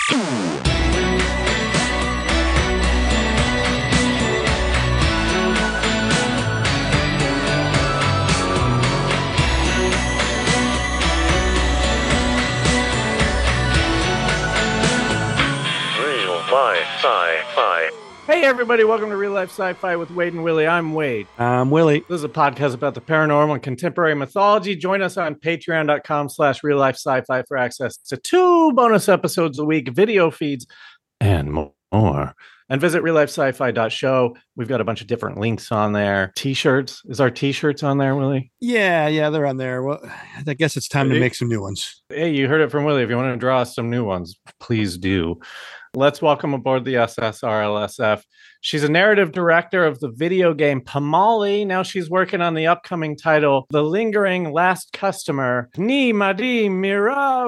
Sci-Fi. Hey everybody, welcome to Real Life Sci-Fi with Wade and Willie. I'm Wade. I'm Willie. This is a podcast about the paranormal and contemporary mythology. Join us on patreon.com/Real Life Sci-Fi for access to 2 bonus episodes a week, video feeds, and more. And visit reallifesci-fi.show. We've got a bunch of different links on there. T-shirts. Is our T-shirts on there, Willie? Yeah, they're on there. Well, I guess it's time to make some new ones. Hey, you heard it from Willie. If you want to draw us some new ones, please do. Let's welcome aboard the SSRLSF. She's a narrative director of the video game Pamali. Now she's working on the upcoming title, The Lingering Last Customer, Ni Madi Mira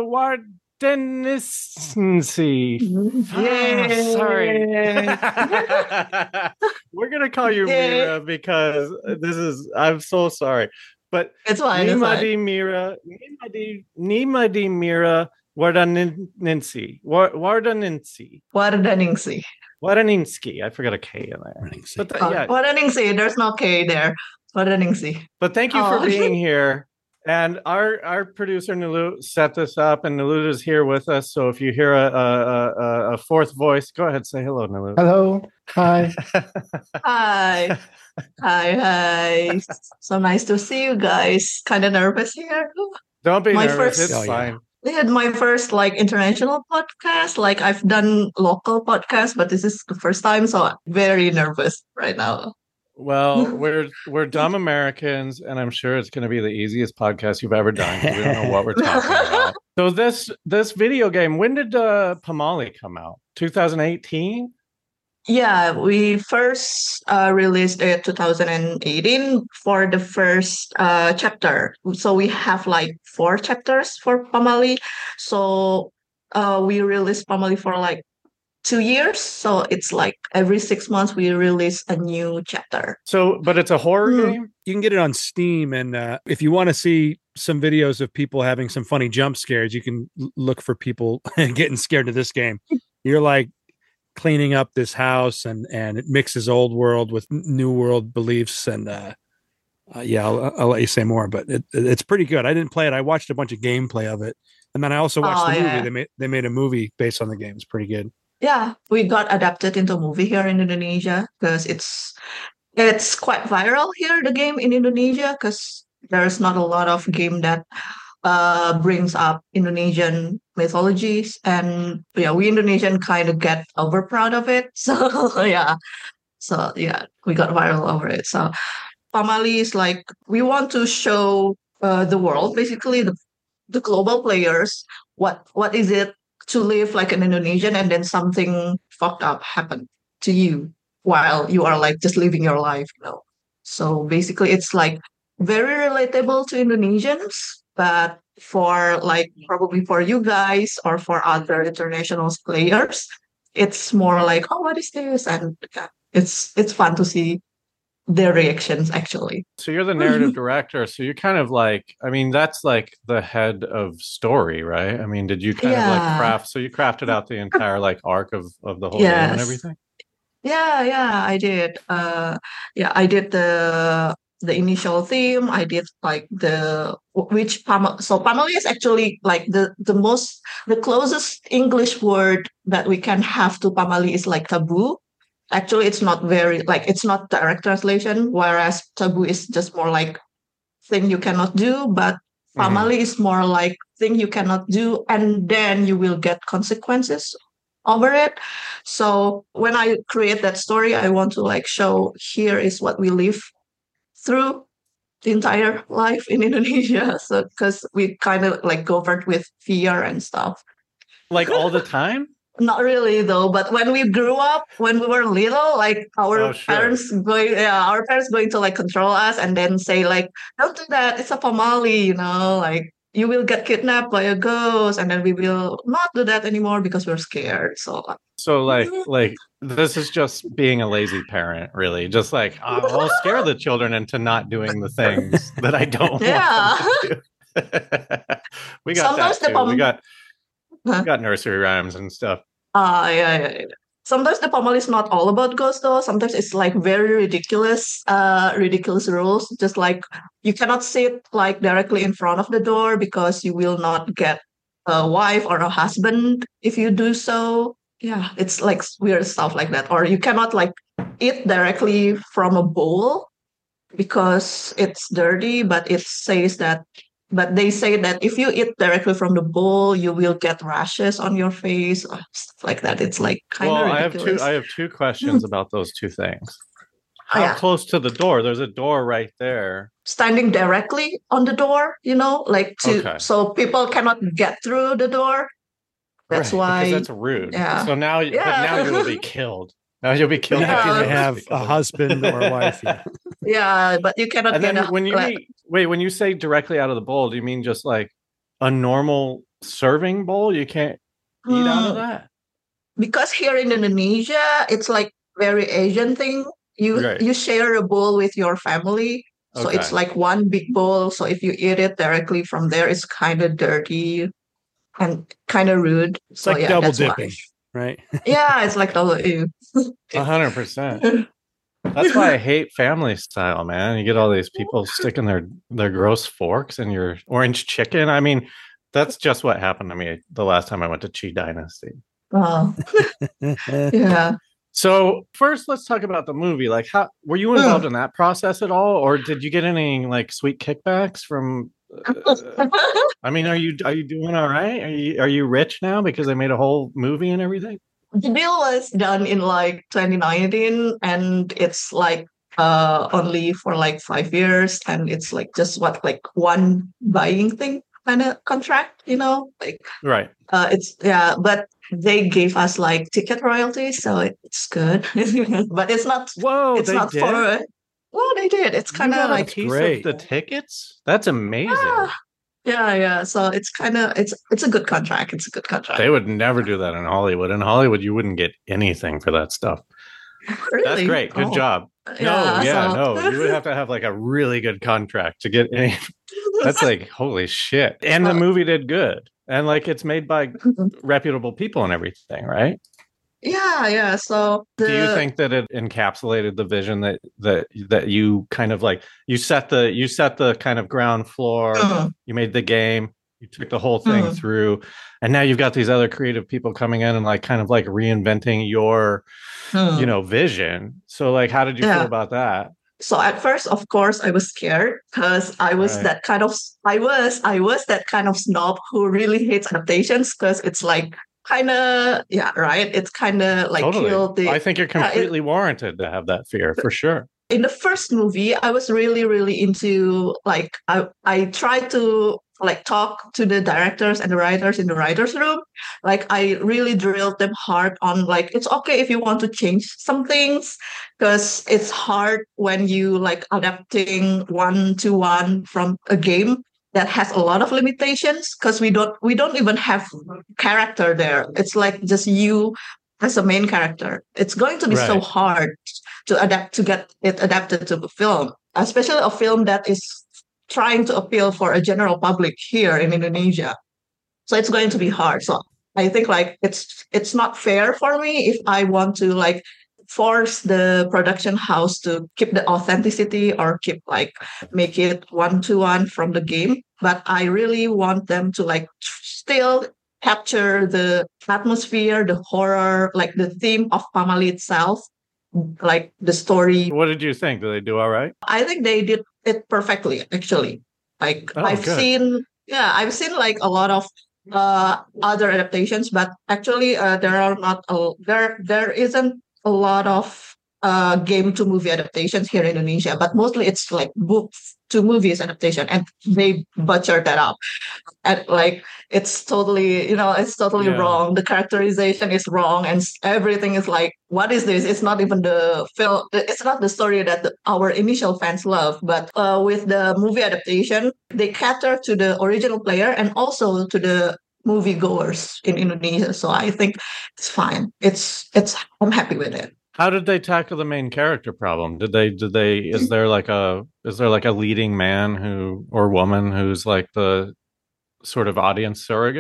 Wardenisi. Sorry. We're going to call you Mira because I'm so sorry. But it's fine. Ni Madi Mira Wardaninsi. I forgot a K in there. But Wardaninsi. There's no K there. Wardaninsi. But thank you for being here. And our producer Nulu set this up, and Nulu is here with us. So if you hear a fourth voice, go ahead, say hello, Nulu. Hello. Hi. Hi. Hi. So nice to see you guys. Kind of nervous here. Don't be nervous. It's fine. I had my first international podcast. I've done local podcasts, but this is the first time, so I'm very nervous right now. Well, we're dumb Americans, and I'm sure it's going to be the easiest podcast you've ever done. We don't know what we're talking about. So this video game, when did Pamali come out? 2018? Yeah, we first released it 2018 for the first chapter. So we have 4 chapters for Pamali. So we released Pamali for 2 years. So it's every 6 months we release a new chapter. So, but it's a horror game? You can get it on Steam. And if you want to see some videos of people having some funny jump scares, you can look for people getting scared of this game. You're cleaning up this house and it mixes old world with new world beliefs. And I'll let you say more, but it's pretty good. I didn't play it. I watched a bunch of gameplay of it. And then I also watched the movie. They made a movie based on the game. It's pretty good. Yeah, we got adapted into a movie here in Indonesia because it's quite viral here, the game in Indonesia, because there's not a lot of game that brings up Indonesian mythologies, and we Indonesian kind of get over proud of it. So we got viral over it. So Pamali is we want to show the world, basically the global players, what is it to live like an Indonesian and then something fucked up happened to you while you are just living your life, So basically it's very relatable to Indonesians, but for probably for you guys or for other international players, it's more oh, what is this? And it's fun to see their reactions, actually. So you're the narrative director, so you're kind of that's the head of story, right? I mean, did you kind of craft, so you crafted out the entire arc of the whole game and everything? Yeah, I did. I did the initial theme. I did so Pamali is actually the closest English word that we can have to Pamali is taboo. Actually, it's not very it's not direct translation, whereas taboo is just more thing you cannot do, but Pamali is more thing you cannot do, and then you will get consequences over it. So when I create that story, I want to show here is what we live through the entire life in Indonesia. So because we kind of governed with fear and stuff. All the time? Not really though, but when we grew up, when we were little, our parents going to control us and then say don't do that, it's a Pamali, you will get kidnapped by a ghost, and then we will not do that anymore because we're scared. So this is just being a lazy parent, really. Just I'll scare the children into not doing the things that I don't want them to do. We got sometimes that too. You got nursery rhymes and stuff. Yeah. Sometimes the Pamali is not all about ghosts though. Sometimes it's like very ridiculous rules. Just like you cannot sit like directly in front of the door because you will not get a wife or a husband if you do so. Yeah, it's like weird stuff like that. Or you cannot like eat directly from a bowl because it's dirty, but they say that if you eat directly from the bowl, you will get rashes on your face or stuff like that. It's like kind of ridiculous. I have two questions about those two things. How yeah. close to the door? There's a door right there. Standing directly on the door, so people cannot get through the door. That's why. Because that's rude. Yeah. So now you will be killed. Now you'll be killed. Now you have a husband or a wife. Yeah. Yeah, but you cannot. And then when you say directly out of the bowl, do you mean just like a normal serving bowl? You can't eat out of that? Because here in Indonesia, it's like very Asian thing. You share a bowl with your family, so it's like one big bowl. So if you eat it directly from there, it's kind of dirty and kind of rude. It's like double dipping. Right? Yeah, it's like 100%. That's why I hate family style, man. You get all these people sticking their gross forks in your orange chicken. I mean, that's just what happened to me the last time I went to Chi Dynasty. Oh, yeah. So first, let's talk about the movie. Like, how were you involved in that process at all, or did you get any like sweet kickbacks from? I mean, are you doing all right? Are you rich now because they made a whole movie and everything? The deal was done in like 2019, and it's like only for like 5 years, and it's like just like one buying thing kind of contract, like right. But they gave us like ticket royalties, so it's good. But it's not. Whoa, it's not did? for. Well, they did. It's kind of like a piece of the tickets. That's amazing. Yeah. So it's kind of it's a good contract. It's a good contract. They would never do that in Hollywood. In Hollywood, you wouldn't get anything for that stuff. Really? That's great. Good job. No. You would have to have like a really good contract to get any. That's like holy shit. And the movie did good. And like it's made by reputable people and everything, right? Yeah. So do you think that it encapsulated the vision that you kind of like you set the kind of ground floor, you made the game, you took the whole thing through, and now you've got these other creative people coming in and like kind of like reinventing your vision. So like how did you feel about that? So at first, of course, I was scared because I was that kind of that kind of snob who really hates adaptations because it's like kind of right. It's kind of like totally. I think you're completely warranted to have that fear for sure. In the first movie, I was really, really into like I tried to like talk to the directors and the writers in the writers' room. Like I really drilled them hard on like it's okay if you want to change some things because it's hard when you like adapting 1-to-1 from a game that has a lot of limitations because we don't even have character there. It's like just you as a main character. It's going to be so hard to get it adapted to the film, especially a film that is trying to appeal for a general public here in Indonesia. So it's going to be hard. So I think like it's not fair for me if I want to like force the production house to keep the authenticity or make it 1-to-1 from the game. But I really want them to like still capture the atmosphere, the horror, like the theme of Pamali itself, like the story. What did you think? Did they do all right? I think they did it perfectly, actually. Like I've seen like a lot of other adaptations, but actually there isn't a lot of game to movie adaptations here in Indonesia, but mostly it's like books to movies adaptation, and they butchered that up. And like it's totally wrong. The characterization is wrong, and everything is like, what is this? It's not even the film. It's not the story that our initial fans love. But with the movie adaptation, they cater to the original player and also to the moviegoers in Indonesia. So I think it's fine. I'm happy with it. How did they tackle the main character problem? Is there like a leading man or woman who's like the sort of audience surrogate?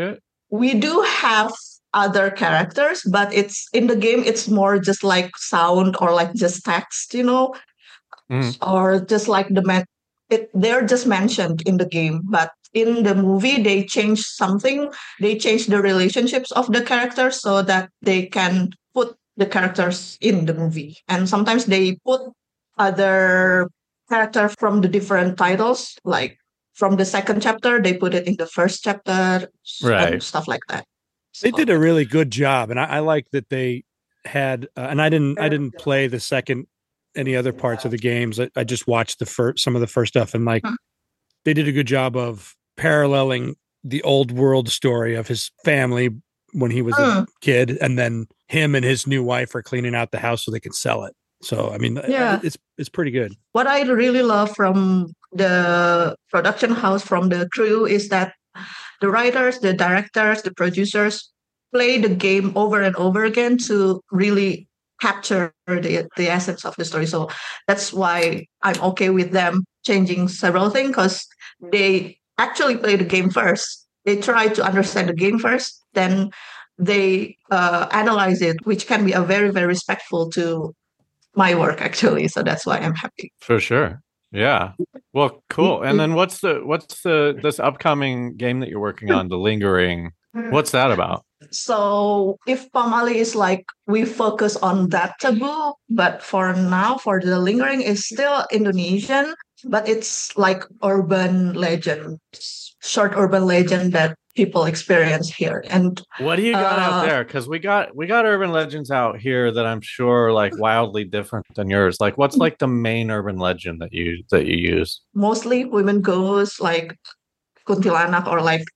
we do have other characters, but it's in the game, it's more just like sound or like just text, or just like they're just mentioned in the game. But in the movie, they change something. They change the relationships of the characters so that they can put the characters in the movie. And sometimes they put other character from the different titles, like from the second chapter, they put it in the first chapter, and stuff like that. They did a really good job, and I like that they had. And I didn't play the second any other parts of the games. I just watched some of the first stuff, and like they did a good job of paralleling the old world story of his family when he was a kid, and then him and his new wife are cleaning out the house so they can sell it. So I mean, it's pretty good. What I really love from the production house, from the crew, is that the writers, the directors, the producers play the game over and over again to really capture the essence of the story. So that's why I'm okay with them changing several things, because they actually play the game first. They try to understand the game first, then they analyze it, which can be a very, very respectful to my work, actually. So that's why I'm happy. For sure. Yeah. Well, cool. And then what's this upcoming game that you're working on, The Lingering? What's that about? So if Pamali is like, we focus on that taboo, but for now, for The Lingering is still Indonesian, but it's like urban legend, short urban legend that people experience here. And what do you got out there? Because we got urban legends out here that I'm sure are like wildly different than yours. Like, what's like the main urban legend that you use? Mostly women ghosts, like kuntilanak, or like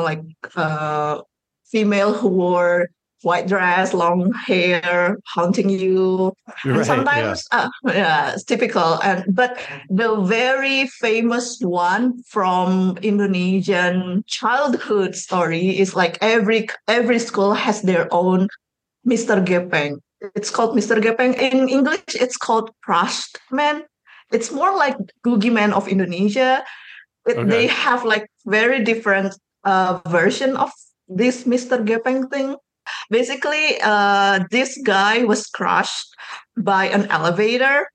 female who wore white dress, long hair, haunting you. Right, and sometimes, it's typical. But the very famous one from Indonesian childhood story is like every school has their own Mr. Gepeng. It's called Mr. Gepeng. In English, it's called Crushed Man. It's more like Googie Man of Indonesia. They have like very different version of this Mr. Gepeng thing. Basically, this guy was crushed by an elevator.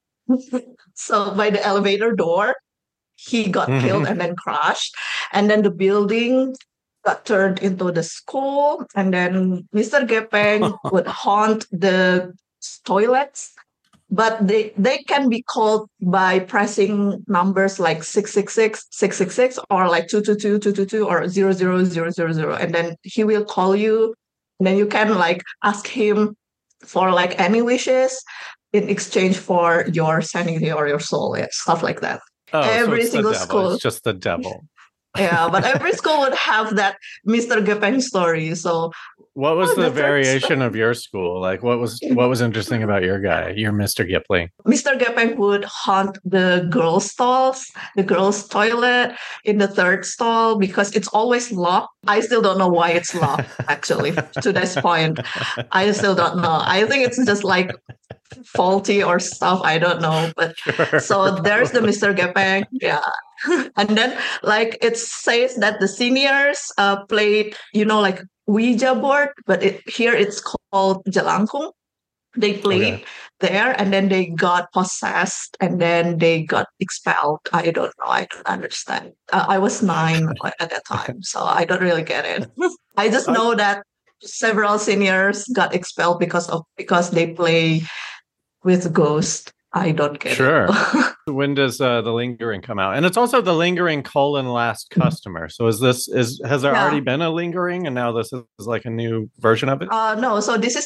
So by the elevator door, he got killed and then crushed. And then the building got turned into the school. And then Mr. Gepeng would haunt the toilets. But they can be called by pressing numbers like 666, 666, or like 222, 222, or 00000. And then he will call you. And then you can like ask him for like any wishes in exchange for your sanity or your soul, stuff like that. Oh, every single school. It's just the devil. Yeah, but every school would have that Mr. Gepeng story. So what was the variation of your school? Like what was interesting about your guy, your Mr. Gepeng? Mr. Gepeng would haunt the girls' stalls, the girls' toilet, in the third stall, because it's always locked. I still don't know why it's locked, actually, to this point. I still don't know. I think it's just like faulty or stuff. I don't know. But so there's the Mr. Gepeng. Yeah. And then like it says that the seniors played, like Ouija board, but here it's called Jelangkung. They played there, and then they got possessed, and then they got expelled. I don't know. I don't understand. I was 9 at that time, so I don't really get it. I just know that several seniors got expelled because they play with ghosts. I don't get it. When does The Lingering come out? And it's also The Lingering : Last Customer. So has there already been a Lingering, and now this is like a new version of it? No. So this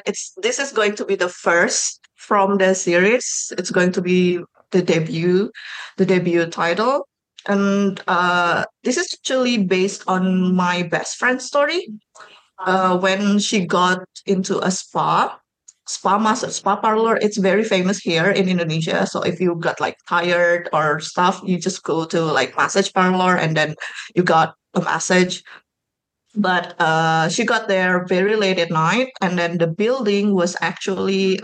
is going to be the first from the series. It's going to be the debut title. And this is actually based on my best friend's story. When she got into a spa parlor. It's very famous here in Indonesia. So if you got like tired or stuff, you just go to like massage parlor, and then you got a massage. But she got there very late at night, and then the building was actually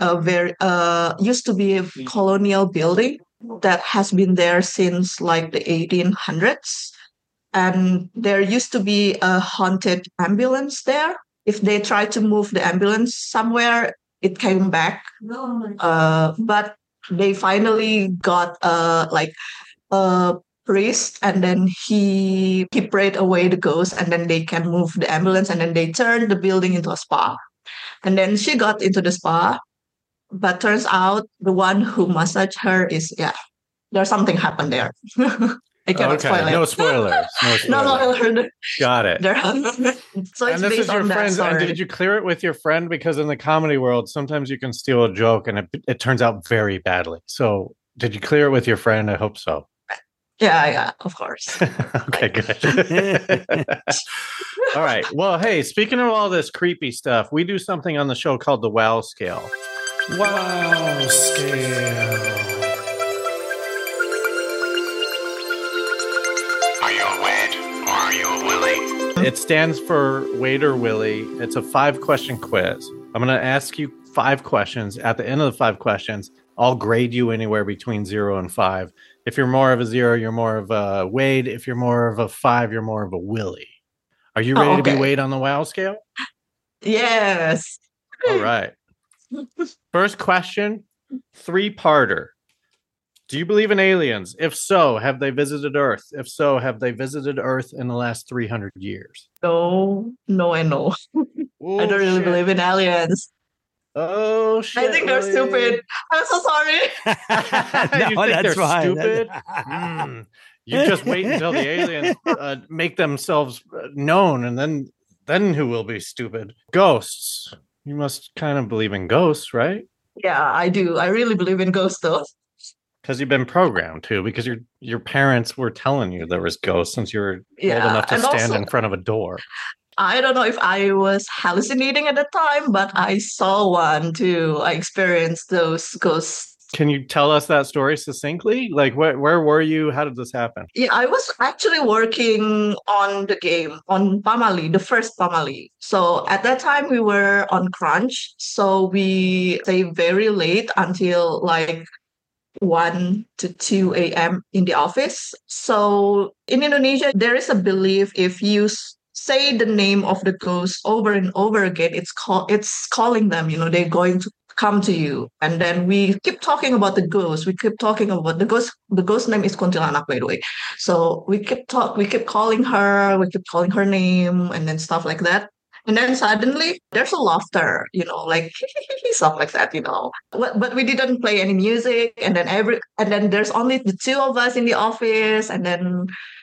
used to be a colonial building that has been there since like the 1800s. and there used to be a haunted ambulance there. If they tried to move the ambulance somewhere, it came back. But they finally got a priest, and then he prayed away the ghost, and then they can move the ambulance, and then they turned the building into a spa. And then she got into the spa, but turns out the one who massaged her is there's something happened there. I cannot spoil it. No spoilers. No. Got it. So And it's this is based your on that friend. And story. did you clear it with your friend? Because in the comedy world, sometimes you can steal a joke and it turns out very badly. So did you clear it with your friend? I hope so. Yeah, of course. Okay, good. All right. Well, hey, speaking of all this creepy stuff, we do something on the show called the WOW scale. Wow scale. Are you a Wade or are you a Willie? It stands for Wade or Willie. It's a 5-question quiz. I'm going to ask you 5 questions. At the end of the 5 questions, I'll grade you anywhere between 0 and 5. If you're more of a 0, you're more of a Wade. If you're more of a 5, you're more of a Willie. Are you ready to be Wade on the WOW scale? Yes. All right. First question, 3-parter. Do you believe in aliens? If so, have they visited Earth? If so, have they visited Earth in the last 300 years? No, and no. Oh, I don't really believe in aliens. Oh, shit. I think they're stupid. I'm so sorry. You No, think that's they're fine. stupid? You just wait until the aliens make themselves known, and then who will be stupid? Ghosts. You must kind of believe in ghosts, right? Yeah, I do. I really believe in ghosts, though. Because you've been programmed to, because your parents were telling you there was ghosts since you were old enough to and stand also, in front of a door. I don't know if I was hallucinating at the time, but I saw one too. I experienced those ghosts. Can you tell us that story succinctly? Like, where were you? How did this happen? Yeah, I was actually working on the game, on Pamali, the first Pamali. So at that time, we were on crunch. So we stay very late until like 1 to 2 a.m. in the office. So in Indonesia, there is a belief if you say the name of the ghost over and over again, it's calling them, they're going to come to you. And then we keep talking about the ghost. We keep talking about the ghost. The ghost name is Kuntilanak, by the way. So we keep calling her, we keep calling her name and then stuff like that. And then suddenly there's a laughter, like stuff like that, But we didn't play any music, and then there's only the 2 of us in the office, and then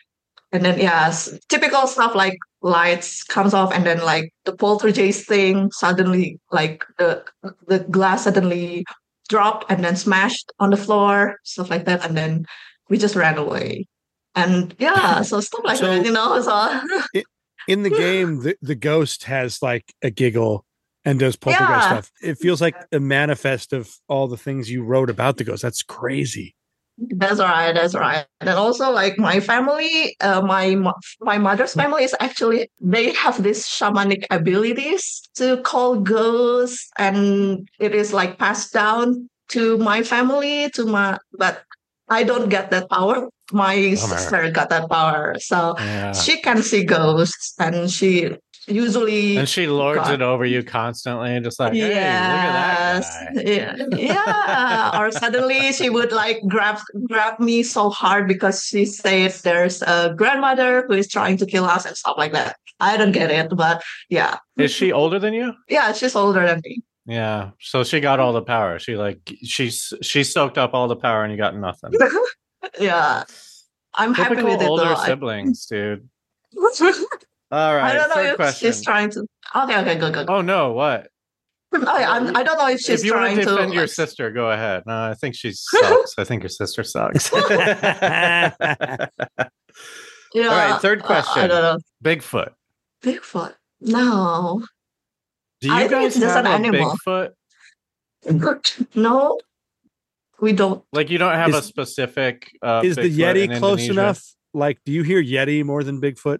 typical stuff like lights comes off, and then like the poltergeist thing suddenly, like the glass suddenly dropped and then smashed on the floor, stuff like that, and then we just ran away. And so stuff like that, So in the game, the ghost has like a giggle and does poltergeist stuff. It feels like a manifest of all the things you wrote about the ghost. That's crazy. That's right. And also, like my family, my mother's family is actually, they have these shamanic abilities to call ghosts, and it is like passed down to my family, but I don't get that power. My sister got that power, so she can see ghosts, and she usually lords it over you constantly, just like, hey, look at that guy. Yeah. Or suddenly she would like grab me so hard because she says there's a grandmother who is trying to kill us and stuff like that. I don't get it, but yeah. Is she older than you? Yeah, she's older than me. Yeah, so she got all the power. She soaked up all the power, and you got nothing. Yeah, I'm Typical happy with it. Older though. siblings, dude. All right. I don't know if question. she's trying to. Okay, go. Oh no, what? I don't know if she's if you trying want to defend to. your sister, go ahead. No, I think she sucks. I think your sister sucks. Yeah. All right, third question. I don't know. Bigfoot. Bigfoot. No. Do you I think guys it's just have an a animal. Bigfoot? No, we don't. Like you don't have a specific. Is the Bigfoot Yeti in close Indonesia? enough? Like, do you hear Yeti more than Bigfoot?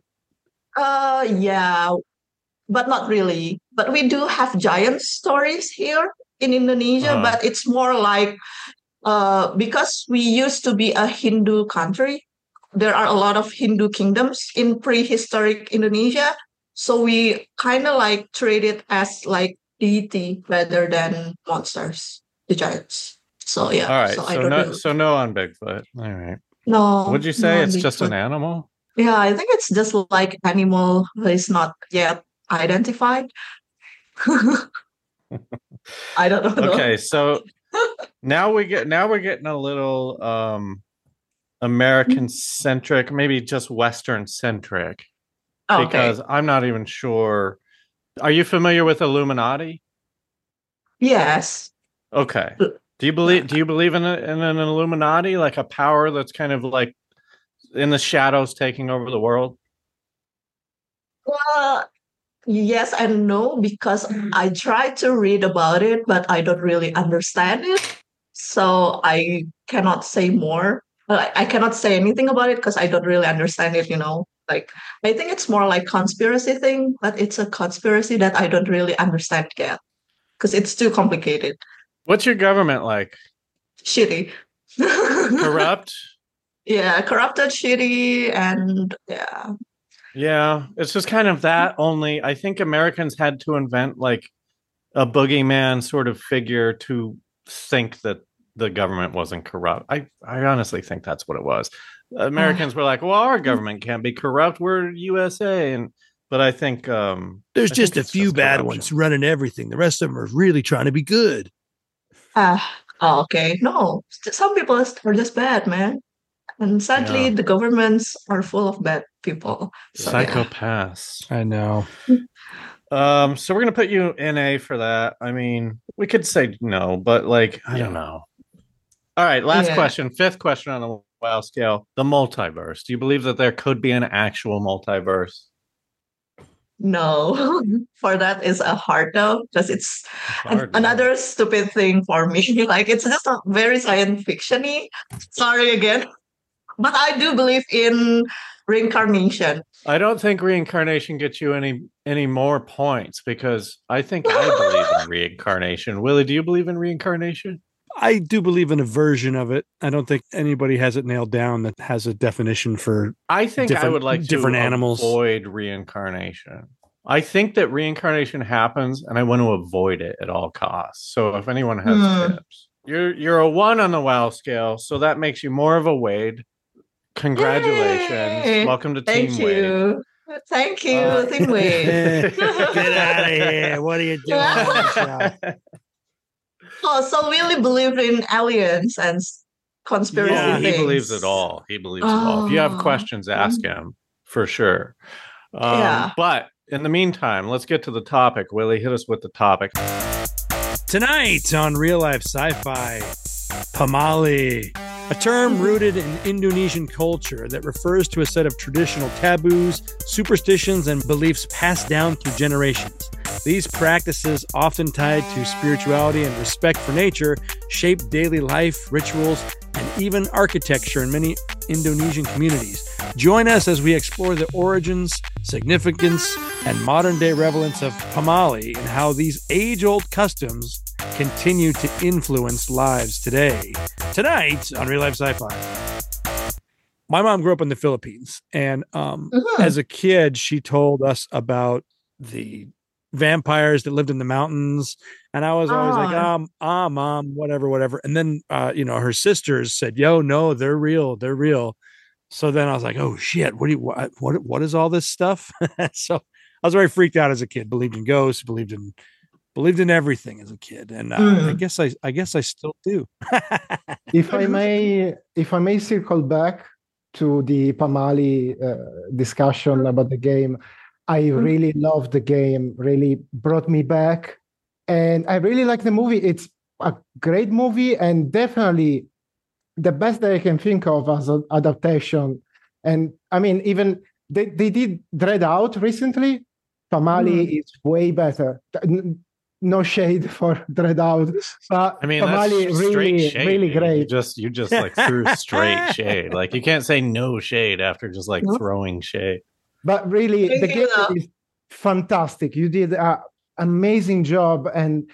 Yeah, but not really. But we do have giant stories here in Indonesia, but it's more like because we used to be a Hindu country, there are a lot of Hindu kingdoms in prehistoric Indonesia. So we kind of like treat it as like deity rather than monsters, the giants. So yeah, All right. so I So don't no, really so no on Bigfoot. All right. no. Would you No say on it's just an Bigfoot. animal? Yeah, I think it's just like animal that is not yet identified. I don't know. Okay. So now we're getting a little American centric, maybe just Western centric, Okay. because I'm not even sure. Are you familiar with Illuminati? Yes. Okay. Uh, Do you believe in an Illuminati, like a power that's kind of like in the shadows taking over the world? Well, yes and no, because I tried to read about it, but I don't really understand it. So I cannot say more. I cannot say anything about it because I don't really understand it, Like, I think it's more like conspiracy thing, but it's a conspiracy that I don't really understand yet because it's too complicated. What's your government like? Shitty. Corrupt? Yeah, corrupted, shitty, and yeah. Yeah, it's just kind of that. Only I think Americans had to invent like a boogeyman sort of figure to think that the government wasn't corrupt. I honestly think that's what it was. Americans were like, well, our government can't be corrupt. We're USA. But I think There's I just think a it's few just bad corruption. ones running everything. The rest of them are really trying to be good. Okay. No, some people are just bad, man. And sadly, Yeah. the governments are full of bad people. So yeah. Psychopaths. I know. So we're gonna put you in A for that. I mean, we could say no, but like, I don't know. All right, last Yeah. question, fifth question on the WoW scale: the multiverse. Do you believe that there could be an actual multiverse? No, for that is a hard no because it's Hard no. another stupid thing for me. Like it's just a very science fiction-y. Sorry again, but I do believe in reincarnation. I don't think reincarnation gets you any more points because I think I believe in reincarnation. Willie, do you believe in reincarnation? I do believe in a version of it. I don't think anybody has it nailed down that has a definition for I think I different- would like different to animals. avoid reincarnation. I think that reincarnation happens, and I want to avoid it at all costs. So if anyone has tips, you're a 1 on the WoW scale, so that makes you more of a Wade. Congratulations! Yay! Welcome to Thank Team Wade. you. Thank you, Team Wade. Get out of here. What are you doing? Michelle? Oh, so Willie believed in aliens and conspiracy Yeah, things. he believes it all. He believes it all. If you have Oh. questions, ask him for sure. Yeah. But in the meantime, let's get to the topic. Willie, hit us with the topic. Tonight on Real Life Sci-Fi, Pamali, a term rooted in Indonesian culture that refers to a set of traditional taboos, superstitions, and beliefs passed down through generations. These practices, often tied to spirituality and respect for nature, shape daily life, rituals, and even architecture in many Indonesian communities. Join us as we explore the origins, significance, and modern-day relevance of Pamali and how these age-old customs continue to influence lives today. Tonight on Real Life Sci-Fi. My mom grew up in the Philippines, and as a kid, she told us about the vampires that lived in the mountains, and I was always like, mom, whatever. And then her sisters said, yo, no, they're real. So then I was like, oh shit, what is all this stuff? So I was very freaked out as a kid, believed in ghosts, believed in everything as a kid, and I guess I still do. If I may circle back to the Pamali discussion about the game, I really loved the game, really brought me back, and I really like the movie. It's a great movie and definitely the best that I can think of as an adaptation. And I mean, even they did Dread Out recently. Pamali is way better. No shade for Dread Out, but I mean, Pamali that's really, straight shade. really dude. great. You just like threw straight shade. Like you can't say no shade after just like throwing shade. But really, Thank the you, game is fantastic. You did an amazing job, and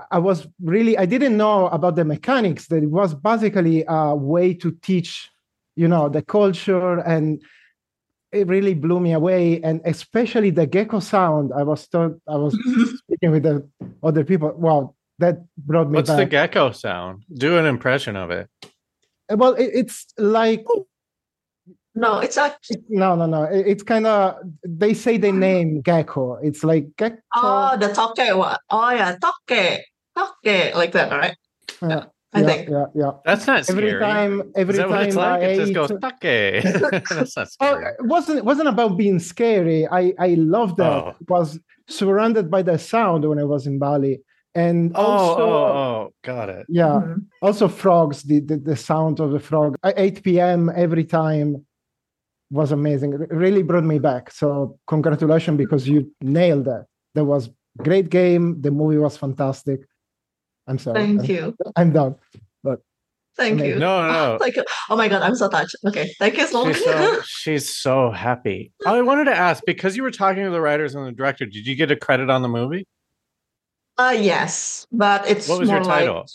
I didn't know about the mechanics. That it was basically a way to teach the culture, and it really blew me away. And especially the gecko sound. I was speaking with the other people. Wow, that brought me What's back. the gecko sound? Do an impression of it. Well, it's like No, it's actually. no. It's kind of, they say the name gecko. It's like gecko. Oh, the toke one. Oh yeah, toke, like that, right? Yeah, I think. Yeah. That's not scary. Every time Is that what it's like? I It just ate, goes okay. That's not oh, scary. it wasn't about being scary. I loved that. Oh. It was surrounded by the sound when I was in Bali, and also Oh, got it. yeah, Mhm. also frogs. The sound of the frog at 8 p.m. every time was amazing. It really brought me back. So congratulations, because you nailed that. That was great game. The movie was fantastic. I'm sorry. Thank you. I'm done. Thank you. No. Thank you. Oh my God, I'm so touched. Okay, thank you so much. She's so happy. I wanted to ask, because you were talking to the writers and the director, did you get a credit on the movie? Yes, but it's What was your more title?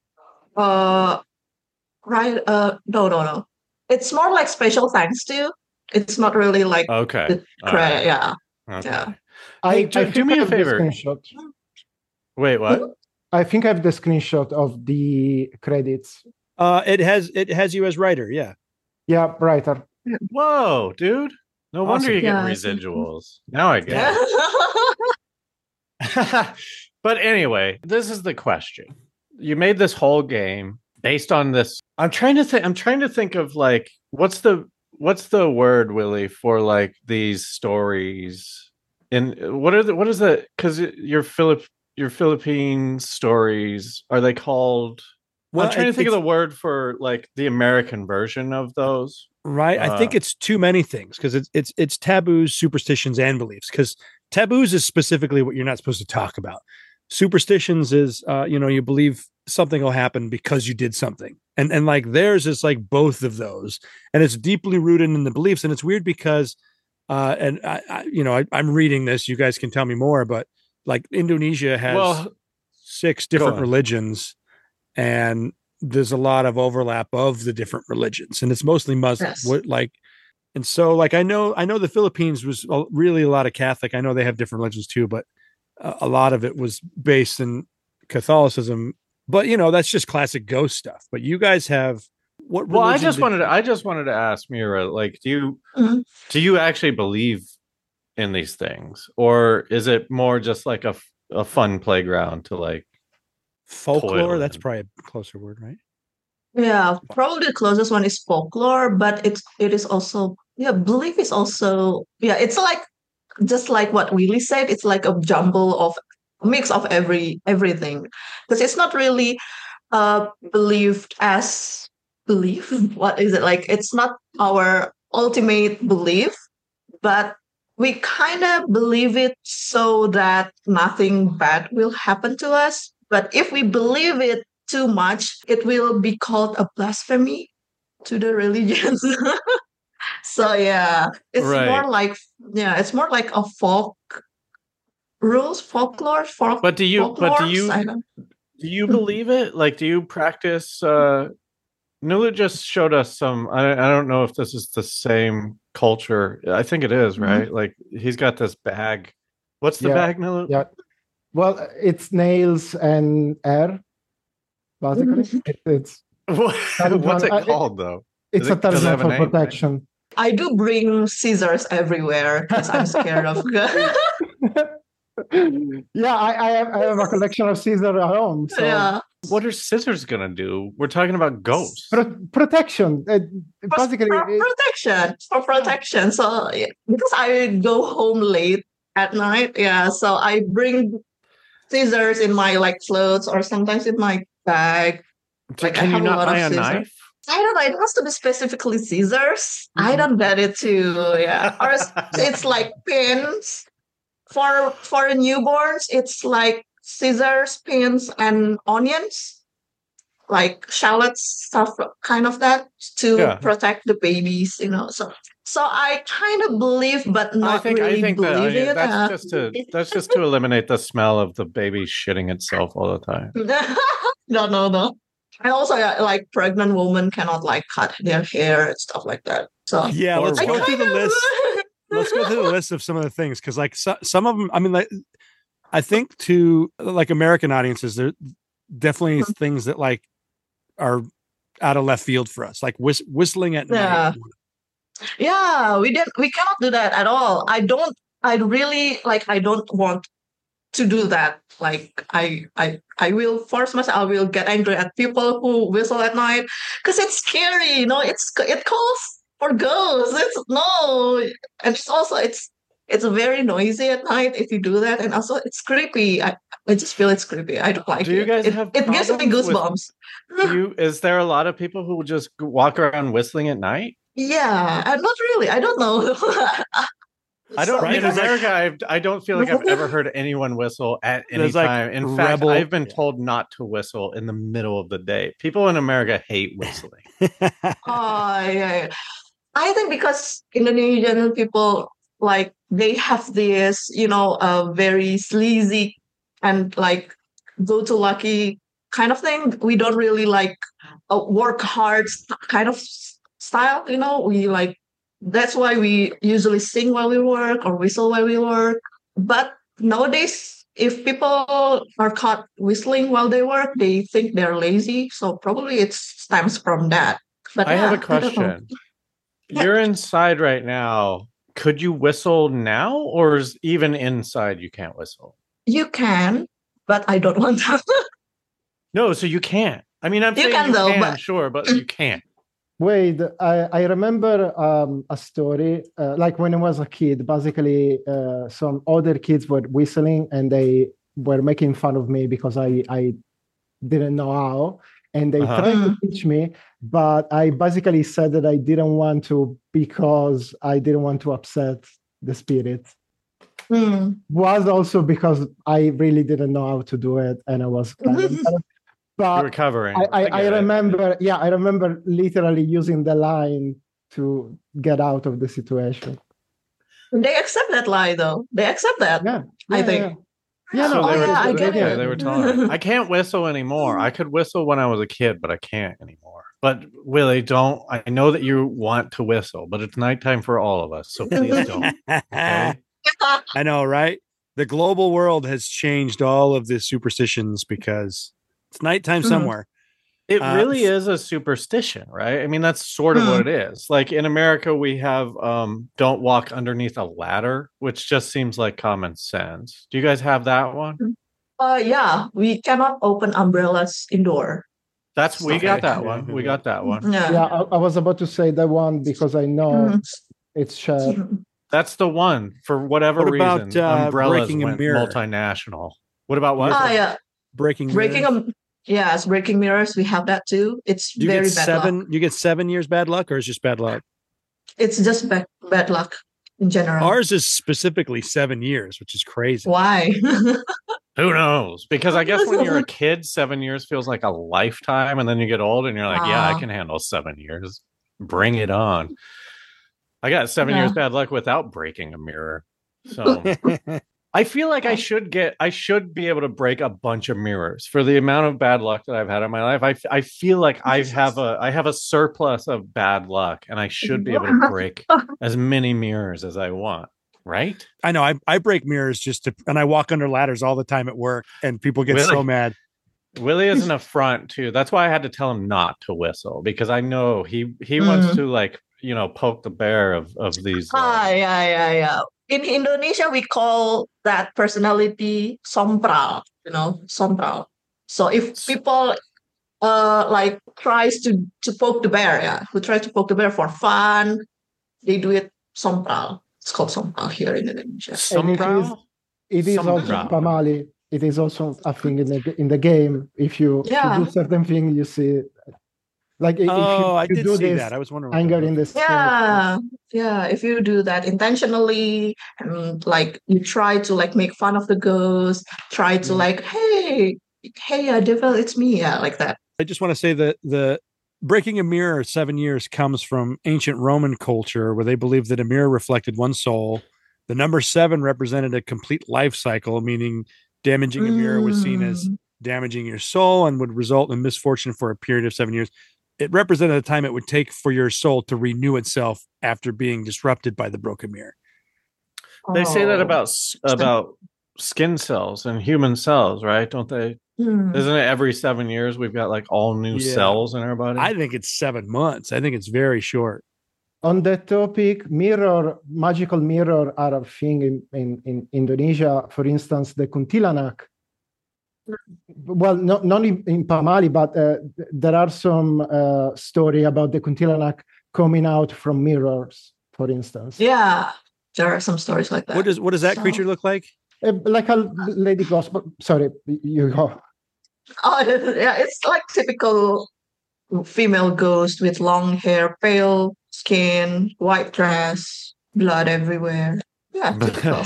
right. No. It's more like special thanks to. It's not really like Okay. the All credit. right. Yeah. Okay. Yeah. Hey, I do think me I a have the favor. screenshot. Wait, what? I think I have the screenshot of the credits. It has you as writer. Yeah. Yeah, writer. Whoa, dude. No wonder Awesome. you get Yeah, residuals. Now I get it. But anyway, this is the question. You made this whole game based on this. I'm trying to think of like what's the word, Willie, for like these stories. And what is that? Because your Philippine stories, are they called? Well, I'm trying to think of it's- the word for like the American version of those. Right. I think it's too many things, because it's taboos, superstitions, and beliefs. Because taboos is specifically what you're not supposed to talk about. Superstitions is you believe something will happen because you did something. And like theirs is like both of those. And it's deeply rooted in the beliefs. And it's weird because and I'm reading this, you guys can tell me more, but like Indonesia has 6 different on. religions, and there's a lot of overlap of the different religions, and it's mostly Muslim. Yes. And so like I know the Philippines was really a lot of Catholic. I know they have different religions too, but a lot of it was based in Catholicism. But that's just classic ghost stuff. But you guys have what? Well, I religion just wanted to ask Mira, like, do Mhm. you actually believe in these things, or is it more just like a fun playground to like folklore. toil That's in? probably a closer word, right? Yeah, probably the closest one is folklore, but it is also, belief is also, it's like just like what Willie said, it's like a jumble of mix of everything, because it's not really believed as belief. What is it like? It's not our ultimate belief, but we kind of believe it so that nothing bad will happen to us. But if we believe it too much, it will be called a blasphemy to the religions. So it's Right. more like a folklore. But do you Folklores, I don't. do you believe it? Like, do you practice? Nulu just showed us some. I don't know if this is the same culture. I think it is, right? Like, he's got this bag. What's the Yeah. bag, Nulu? Yeah. Well, it's nails and air, basically. It's What's it called, though? it's Is a it- does it have talisman a for name? protection. I do bring scissors everywhere because I'm scared of. Yeah, I have a collection of scissors at home. So Yeah. What are scissors gonna do? We're talking about ghosts. protection. Basically, For protection. So because I go home late at night, so I bring scissors in my like clothes or sometimes in my bag. Like, I Can you have a not lot of buy a scissors. knife? I don't know. It has to be specifically scissors. I don't get it too. Yeah, or it's like pins for newborns. It's like scissors, pins, and onions, like shallots, stuff kind of that to protect the babies. So I kind of believe, but not really believe it. That's just to eliminate the smell of the baby shitting itself all the time. No. And also, yeah, like pregnant women cannot like cut their hair and stuff like that. So Yeah, Or let's what? go through the list. Let's go through the list of some of the things because, like, some of them. I mean, like, I think to like American audiences, there definitely things that like are out of left field for us, like whistling at Yeah. night. Yeah, we cannot do that at all. I really like I don't want to do that. Like I will force myself, I will get angry at people who whistle at night because it's scary, it calls for ghosts. It's no, and it's also it's very noisy at night if you do that, and also it's creepy. I just feel it's creepy. I don't like Do you it. guys It, have it gives me problems with- goosebumps. Is there a lot of people who just walk around whistling at night? Yeah, not really. I don't know. I don't. Right, In there's like- America, I don't feel like I've ever heard anyone whistle at any There's like time. In fact, rebel- I've been told not to whistle in the middle of the day. People in America hate whistling. Oh, yeah. I think because Indonesian people like they have this, very sleazy and like go to lucky kind of thing. We don't really like a work hard kind of style, We like that's why we usually sing while we work or whistle while we work. But nowadays, if people are caught whistling while they work, they think they're lazy. So probably it stems from that. But I have a yeah, I don't know. question. You're inside right now. Could you whistle now, or is even inside you can't whistle? You can, but I don't want to. No, so you can't. I mean, I'm You saying can you though, can, but- sure, but you can't. Wait, I remember a story like when I was a kid. Basically, some other kids were whistling and they were making fun of me because I didn't know how, and they Uh-huh. tried to teach me, but I basically said that I didn't want to because I didn't want to upset the spirit. Hmm. Was also because I really didn't know how to do it, and I was kind of You're but recovering. I get it. remember, I remember literally using the line to get out of the situation. They accept that lie, though. They accept that. Yeah, I yeah, think. Yeah, So no, Oh, they were, yeah, I get okay, it. they were tolerant. I can't whistle anymore. I could whistle when I was a kid, but I can't anymore. But Willie, don't. I know that you want to whistle, but it's nighttime for all of us, so please don't. Okay? I know, right? The global world has changed all of the superstitions because it's nighttime Mhm. somewhere. It really is a superstition, right? I mean, that's sort of what it is. Like in America, we have don't walk underneath a ladder, which just seems like common sense. Do you guys have that one? Yeah, we cannot open umbrellas indoor. We Okay. got that one. We got that one. yeah. I was about to say that one because I know Mhm. it's shared. Mhm. That's the one. For whatever What about, reason, umbrellas breaking a went mirror? multinational. What about what? Ah, yeah, Breaking breaking breaking mirrors. We have that too. It's you very get bad seven. luck. You get 7 years bad luck, or it's just bad luck. It's just bad luck in general. Ours is specifically 7 years, which is crazy. Why? Who knows? Because I guess when you're a kid, 7 years feels like a lifetime, and then you get old and you're like, yeah, I Wow. can handle 7 years. Bring it on. I got 7 Yeah. years bad luck without breaking a mirror. So I feel like I should be able to break a bunch of mirrors for the amount of bad luck that I've had in my life. I feel like I have a surplus of bad luck, and I should be able to break as many mirrors as I want. Right? I know. I break mirrors and I walk under ladders all the time at work, and people get so Really? mad. Willie is an affront too. That's why I had to tell him not to whistle, because I know he wants to poke the bear of these. Yeah. In Indonesia, we call that personality sompral. Sompral. So if people like tries to poke the bear, who tries to poke the bear for fun, they do it sompral. It's called sompral here in Indonesia. Sombral? It is also Sombra. Pamali. It is also a thing in the game. If you do certain thing, you see it. Like if I you did do see this, that. I was wondering. what anger that in was. the Yeah. If you do that intentionally, and like you try to like make fun of the ghost, try to like, hey, devil, it's me, like that. I just want to say that the breaking a mirror 7 years comes from ancient Roman culture, where they believed that a mirror reflected one soul. The number 7 represented a complete life cycle, meaning damaging a mirror was seen as damaging your soul and would result in misfortune for a period of 7 years. It represented the time it would take for your soul to renew itself after being disrupted by the broken mirror. They say that Oh. about skin cells and human cells, right? Don't they? Hmm. Isn't it every 7 years we've got like all new Yeah. cells in our body? I think it's 7 months. I think it's very short. On that topic, magical mirror are a thing in Indonesia. For instance, the kuntilanak. Well, not in Pamali, but there are some story about the kuntilanak coming out from mirrors, for instance. Yeah, there are some stories like that. What does that So- creature look like? Like a lady ghost. But sorry, you go. Oh, yeah, it's like typical female ghost with long hair, pale skin, white dress, blood everywhere. Yeah, typical.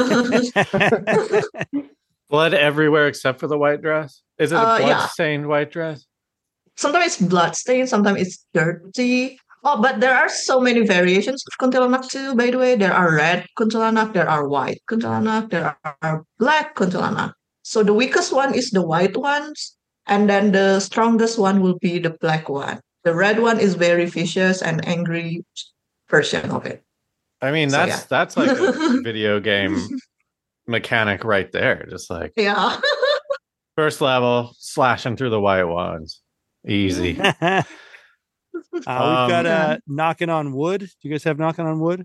Blood everywhere except for the white dress? Is it a Yeah. blood-stained white dress? Sometimes it's bloodstained, sometimes it's dirty. Oh, but there are so many variations of kuntilanak too, by the way. There are red kuntilanak, there are white kuntilanak, there are black kuntilanak. So the weakest one is the white ones, and then the strongest one will be the black one. The red one is very vicious and angry version of it. I mean, So, that's like a video game mechanic right there. Just like Yeah. first level, slashing through the white ones. Easy. We've got Yeah. knocking on wood. Do you guys have knocking on wood?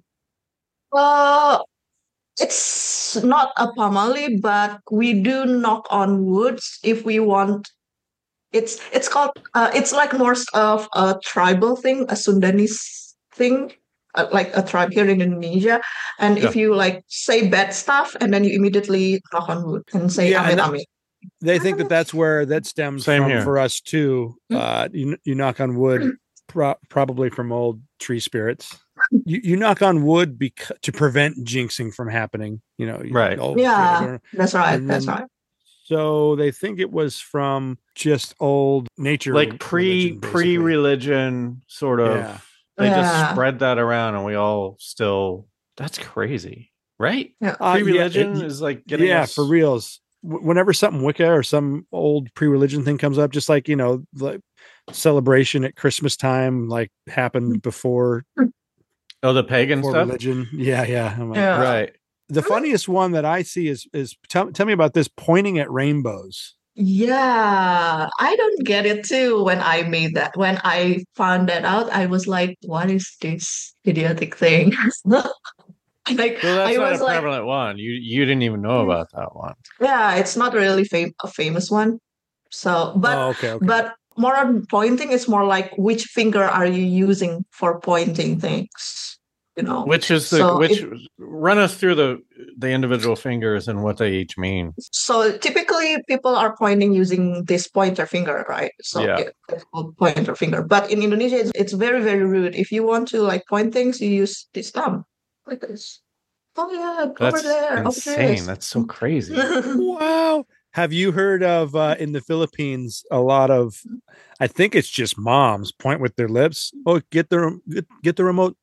It's not a pamali, but we do knock on woods if we want. It's called it's like more of a tribal thing, a Sundanese thing, like a tribe here in Indonesia. And if you like say bad stuff, and then you immediately knock on wood and say Yeah, amin and amin. They think that's where that stems Same from here. for us too. You knock on wood, probably from old tree spirits. You knock on wood to prevent jinxing from happening. You know, Right. old Yeah, spirit, that's right. And That's then- right. So they think it was from just old nature, Like religion, basically. pre-religion sort of. Yeah. They just Yeah. spread that around, and we all still. That's crazy, right? Yeah. Pre-religion yeah, is like getting us. for reals. Whenever something Wicca or some old pre-religion thing comes up, just like like celebration at Christmas time, like happened before Oh, the pagan stuff, religion. Yeah. I'm like, Yeah. right? The funniest one that I see is tell me about this, pointing at rainbows. Yeah, I don't get it too when I made that. When I found that out, I was like, what is this idiotic thing? Like, So that's I not was a like, prevalent one. You didn't even know about that one. yeah, it's not really a famous one. So, but okay. but more on pointing, it's more like which finger are you using for pointing things? You know, Which is the So which? Run us through the individual fingers and what they each mean. so typically people are pointing using this pointer finger, right? So Yeah. it's called pointer finger. But in Indonesia, it's very, very rude. If you want to like point things, you use this thumb like this. Oh yeah, That's over there, insane. over That's so crazy. there. Wow. Have you heard of in the Philippines a lot of? I think it's just moms point with their lips. Oh, get the remote.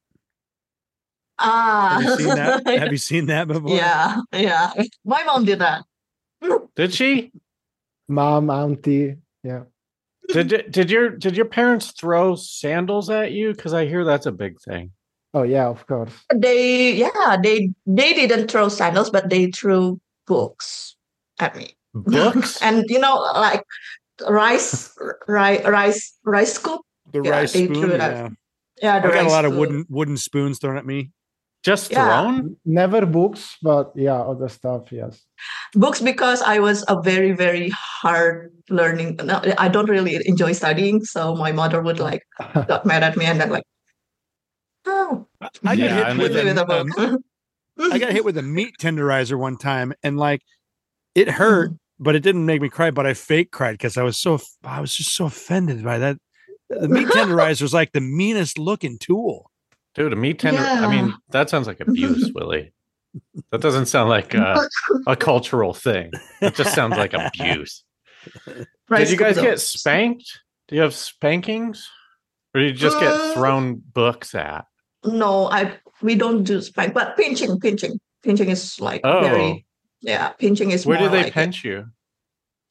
Ah, Have you seen that? Have you seen that before? yeah. My mom did that. Did she? Mom, auntie. Yeah. Did your parents throw sandals at you? Because I hear that's a big thing. Oh yeah, of course. They didn't throw sandals, but they threw books at me. Books? And like rice scoop. The Yeah, rice they threw spoon. it at- Yeah. Yeah, I the got a rice lot of spoon. wooden spoons thrown at me. Just Yeah. thrown? Never books, but yeah, other stuff. Yes. Books because I was a very, very hard learning. No, I don't really enjoy studying, so my mother would like got mad at me and then like, oh, I got Yeah, hit and with with a a, book. I got hit with a meat tenderizer one time, and like it hurt, but it didn't make me cry. But I fake cried because I was just so offended by that. The meat tenderizer is like the meanest looking tool. Dude, a meat tender. I mean, Yeah. that sounds like abuse, Willie. That doesn't sound like a cultural thing. It just sounds like abuse. Rice Did you guys scoop, get though. spanked? Do you have spankings? Or did you just get thrown books at? No, we don't do spank, but pinching is like Oh. very, yeah, pinching is Where more do they like pinch you?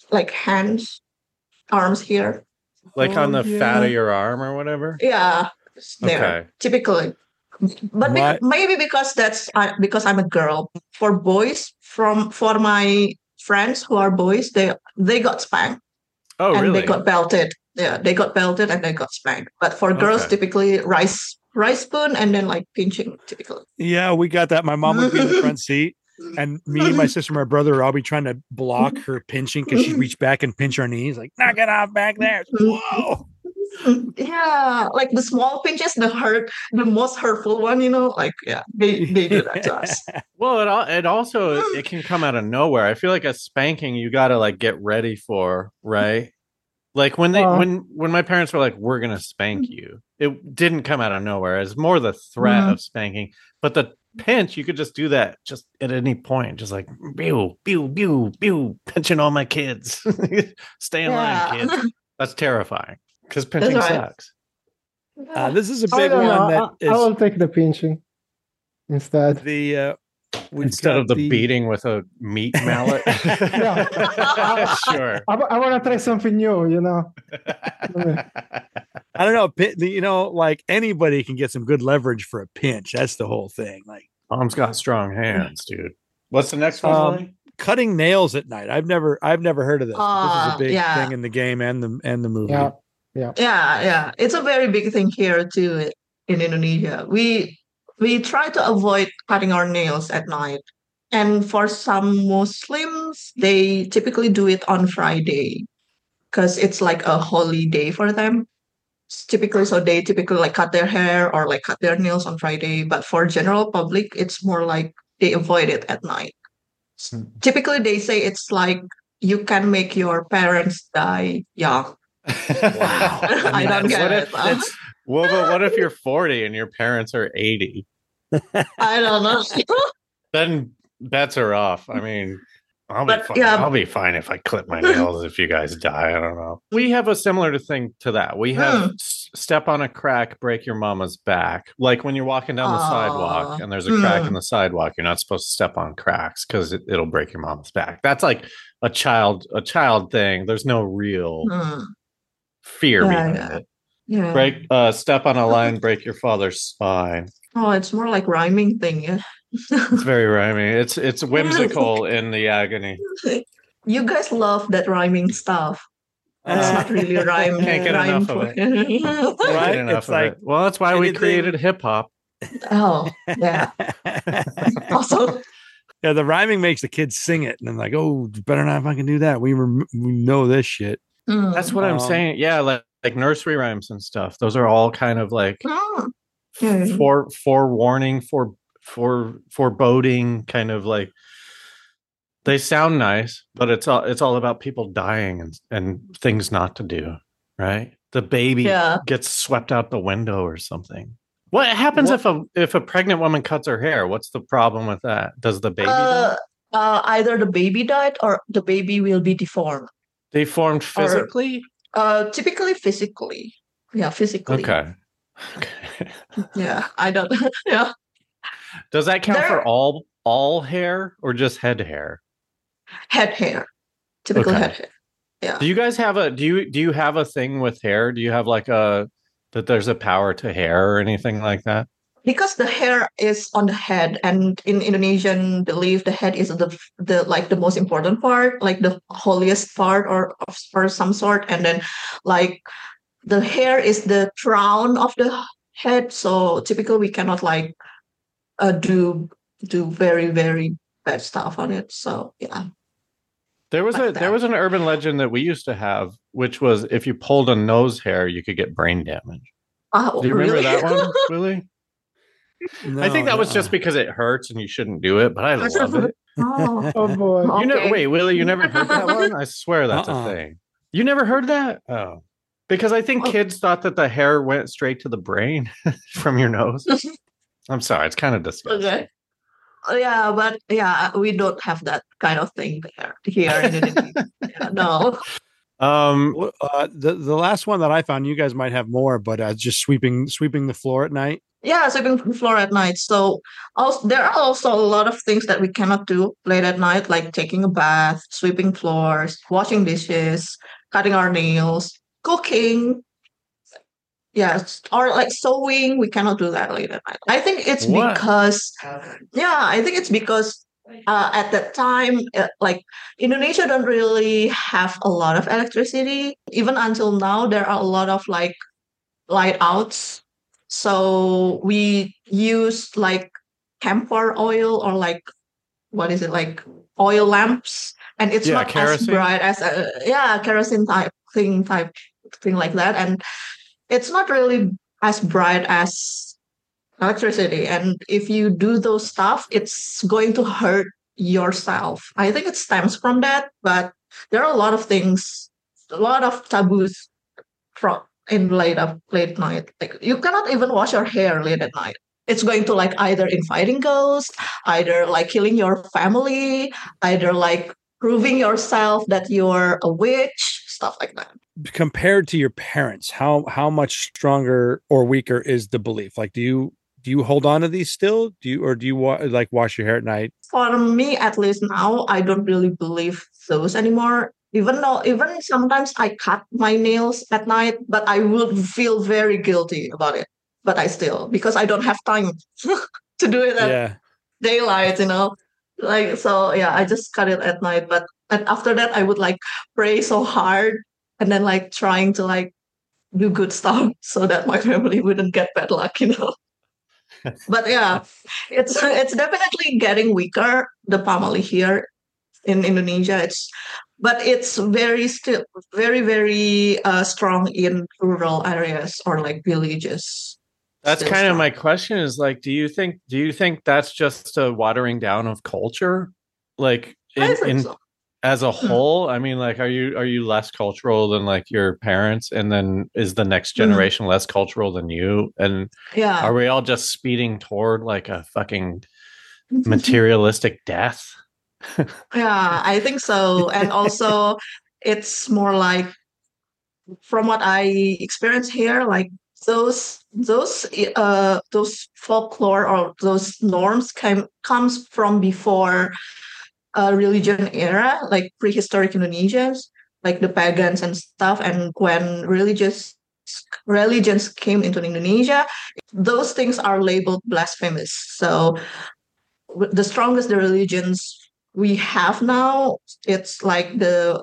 like hands, arms here. Like on the yeah. fat of your arm or whatever? Yeah, it's there Okay. typically. But maybe because because I'm a girl. For boys, for my friends who are boys, they got spanked Oh, and really? they got belted. Yeah, they got belted and they got spanked. But for girls, Okay. typically rice spoon and then like pinching typically. Yeah, we got that. My mom would be in the front seat, and me, my sister, my brother, I'll be trying to block her pinching because she'd reach back and pinch our knees, like, knock it off back there. Whoa. Yeah, like the small pinches, the most hurtful one, like, yeah, they do that to us. Well, it also it can come out of nowhere. I feel like a spanking you got to like get ready for, right? Like when my parents were like, "We're gonna spank you," it didn't come out of nowhere. It's more the threat of spanking, but the pinch you could just do that just at any point, just like pew pew pew pew, pinching all my kids. Stay in line, kids. That's terrifying because pinching sucks. This is a I big don't one know. that I is will take the pinching instead. Instead of the beating with a meat mallet. Yeah. Sure. I want to try something new, I don't know, like anybody can get some good leverage for a pinch. That's the whole thing. Like Mom's got strong hands, dude. What's the next one? cutting nails at night. I've never heard of this. This is a big Yeah. thing in the game and the movie. Yeah. It's a very big thing here too in Indonesia. We try to avoid cutting our nails at night. And for some Muslims, they typically do it on Friday because it's like a holy day for them. So they typically like cut their hair or like cut their nails on Friday. But for general public, it's more like they avoid it at night. Typically, they say it's like you can make your parents die young. Wow. I don't get it. But what if you're 40 and your parents are 80? I don't know. Then bets are off. I mean, I'll be But, fine. yeah. I'll be fine if I clip my nails if you guys die. I don't know. We have a similar thing to that. We have step on a crack, break your mama's back. Like when you're walking down the sidewalk and there's a crack in the sidewalk, you're not supposed to step on cracks because it'll break your mama's back. That's like a child thing. There's no real fear behind it. Yeah. Step on a line, break your father's spine. Oh, it's more like rhyming thing. Yeah. It's very rhyming. It's whimsical in the agony. You guys love that rhyming stuff. It's not really a rhyme. Can't get enough of it. it. Right? It's like well, that's why we anything- created hip hop. Oh, yeah. Also, Yeah, the rhyming makes the kids sing it, and then like, oh, better not fucking do that. We know this shit. That's what I'm saying. Yeah, like nursery rhymes and stuff. Those are all kind of like forewarning, foreboding, kind of like they sound nice, but it's all about people dying and things not to do. Right? The baby gets swept out the window or something. What happens if a pregnant woman cuts her hair? What's the problem with that? Does the baby die? either the baby died or the baby will be deformed. Deformed physically? Typically physically. Yeah, physically. Okay. Yeah, I don't. Yeah. Does that count for all hair or just head hair? Head hair. Typical head hair. Yeah. Do you guys have do you have a thing with hair? Do you have like that there's a power to hair or anything like that? Because the hair is on the head, and in Indonesian belief, the head is the like the most important part, like the holiest part or some sort, and then like the hair is the crown of the head. So typically, we cannot like do very very bad stuff on it. So yeah. There was an urban legend that we used to have, which was if you pulled a nose hair, you could get brain damage. Oh, do you remember really? that one, Willie? No, I think that was just because it hurts and you shouldn't do it, but I love it. Oh boy. You know, wait, Willie, you never heard that one? I swear that's a thing. You never heard that? Oh. Because I think kids thought that the hair went straight to the brain from your nose. I'm sorry, it's kind of disgusting. Okay. Yeah, but yeah, we don't have that kind of thing here in Indonesia. Yeah, no. The last one that I found, you guys might have more, but just sweeping the floor at night. Yeah, sweeping the floor at night. So also, there are also a lot of things that we cannot do late at night, like taking a bath, sweeping floors, washing dishes, cutting our nails, cooking. Yes, or like sewing. We cannot do that late at night. I think it's What? because, yeah, I think it's because at that time, like Indonesia don't really have a lot of electricity. Even until now, there are a lot of like light outs. So we use like camphor oil or like what is it like oil lamps, and it's Yeah, not as kerosene. bright as a kerosene type thing like that, and it's not really as bright as electricity. And if you do those stuff, it's going to hurt yourself. I think it stems from that, but there are a lot of things, a lot of taboos from in late night. Like you cannot even wash your hair late at night. It's going to like either inviting ghosts, either like killing your family, either like proving yourself that you're a witch, stuff like that. Compared to your parents, how much stronger or weaker is the belief? Like, do you hold on to these still? Like wash your hair at night? For me, at least now, I don't really believe those anymore. Even sometimes I cut my nails at night, but I would feel very guilty about it. But I still, because I don't have time to do it at Yeah. daylight, like, so yeah, I just cut it at night. But and after that, I would like pray so hard and then like trying to like do good stuff so that my family wouldn't get bad luck. But yeah, it's definitely getting weaker, the pamali here in Indonesia. But it's very, very strong in rural areas or like villages. That's Still kind of strong. my question is like, do you think that's just a watering down of culture? Like I in think so. as a Mm, whole, I mean, like, are you less cultural than like your parents? And then is the next mm, generation less cultural than you? And yeah. are we all just speeding toward like a fucking materialistic death? Yeah, I think so. And also, it's more like from what I experience here, like those folklore or those norms comes from before religion era, like prehistoric Indonesians, like the pagans and stuff. And when religions came into Indonesia, those things are labeled blasphemous. So the strongest the religions we have now, it's like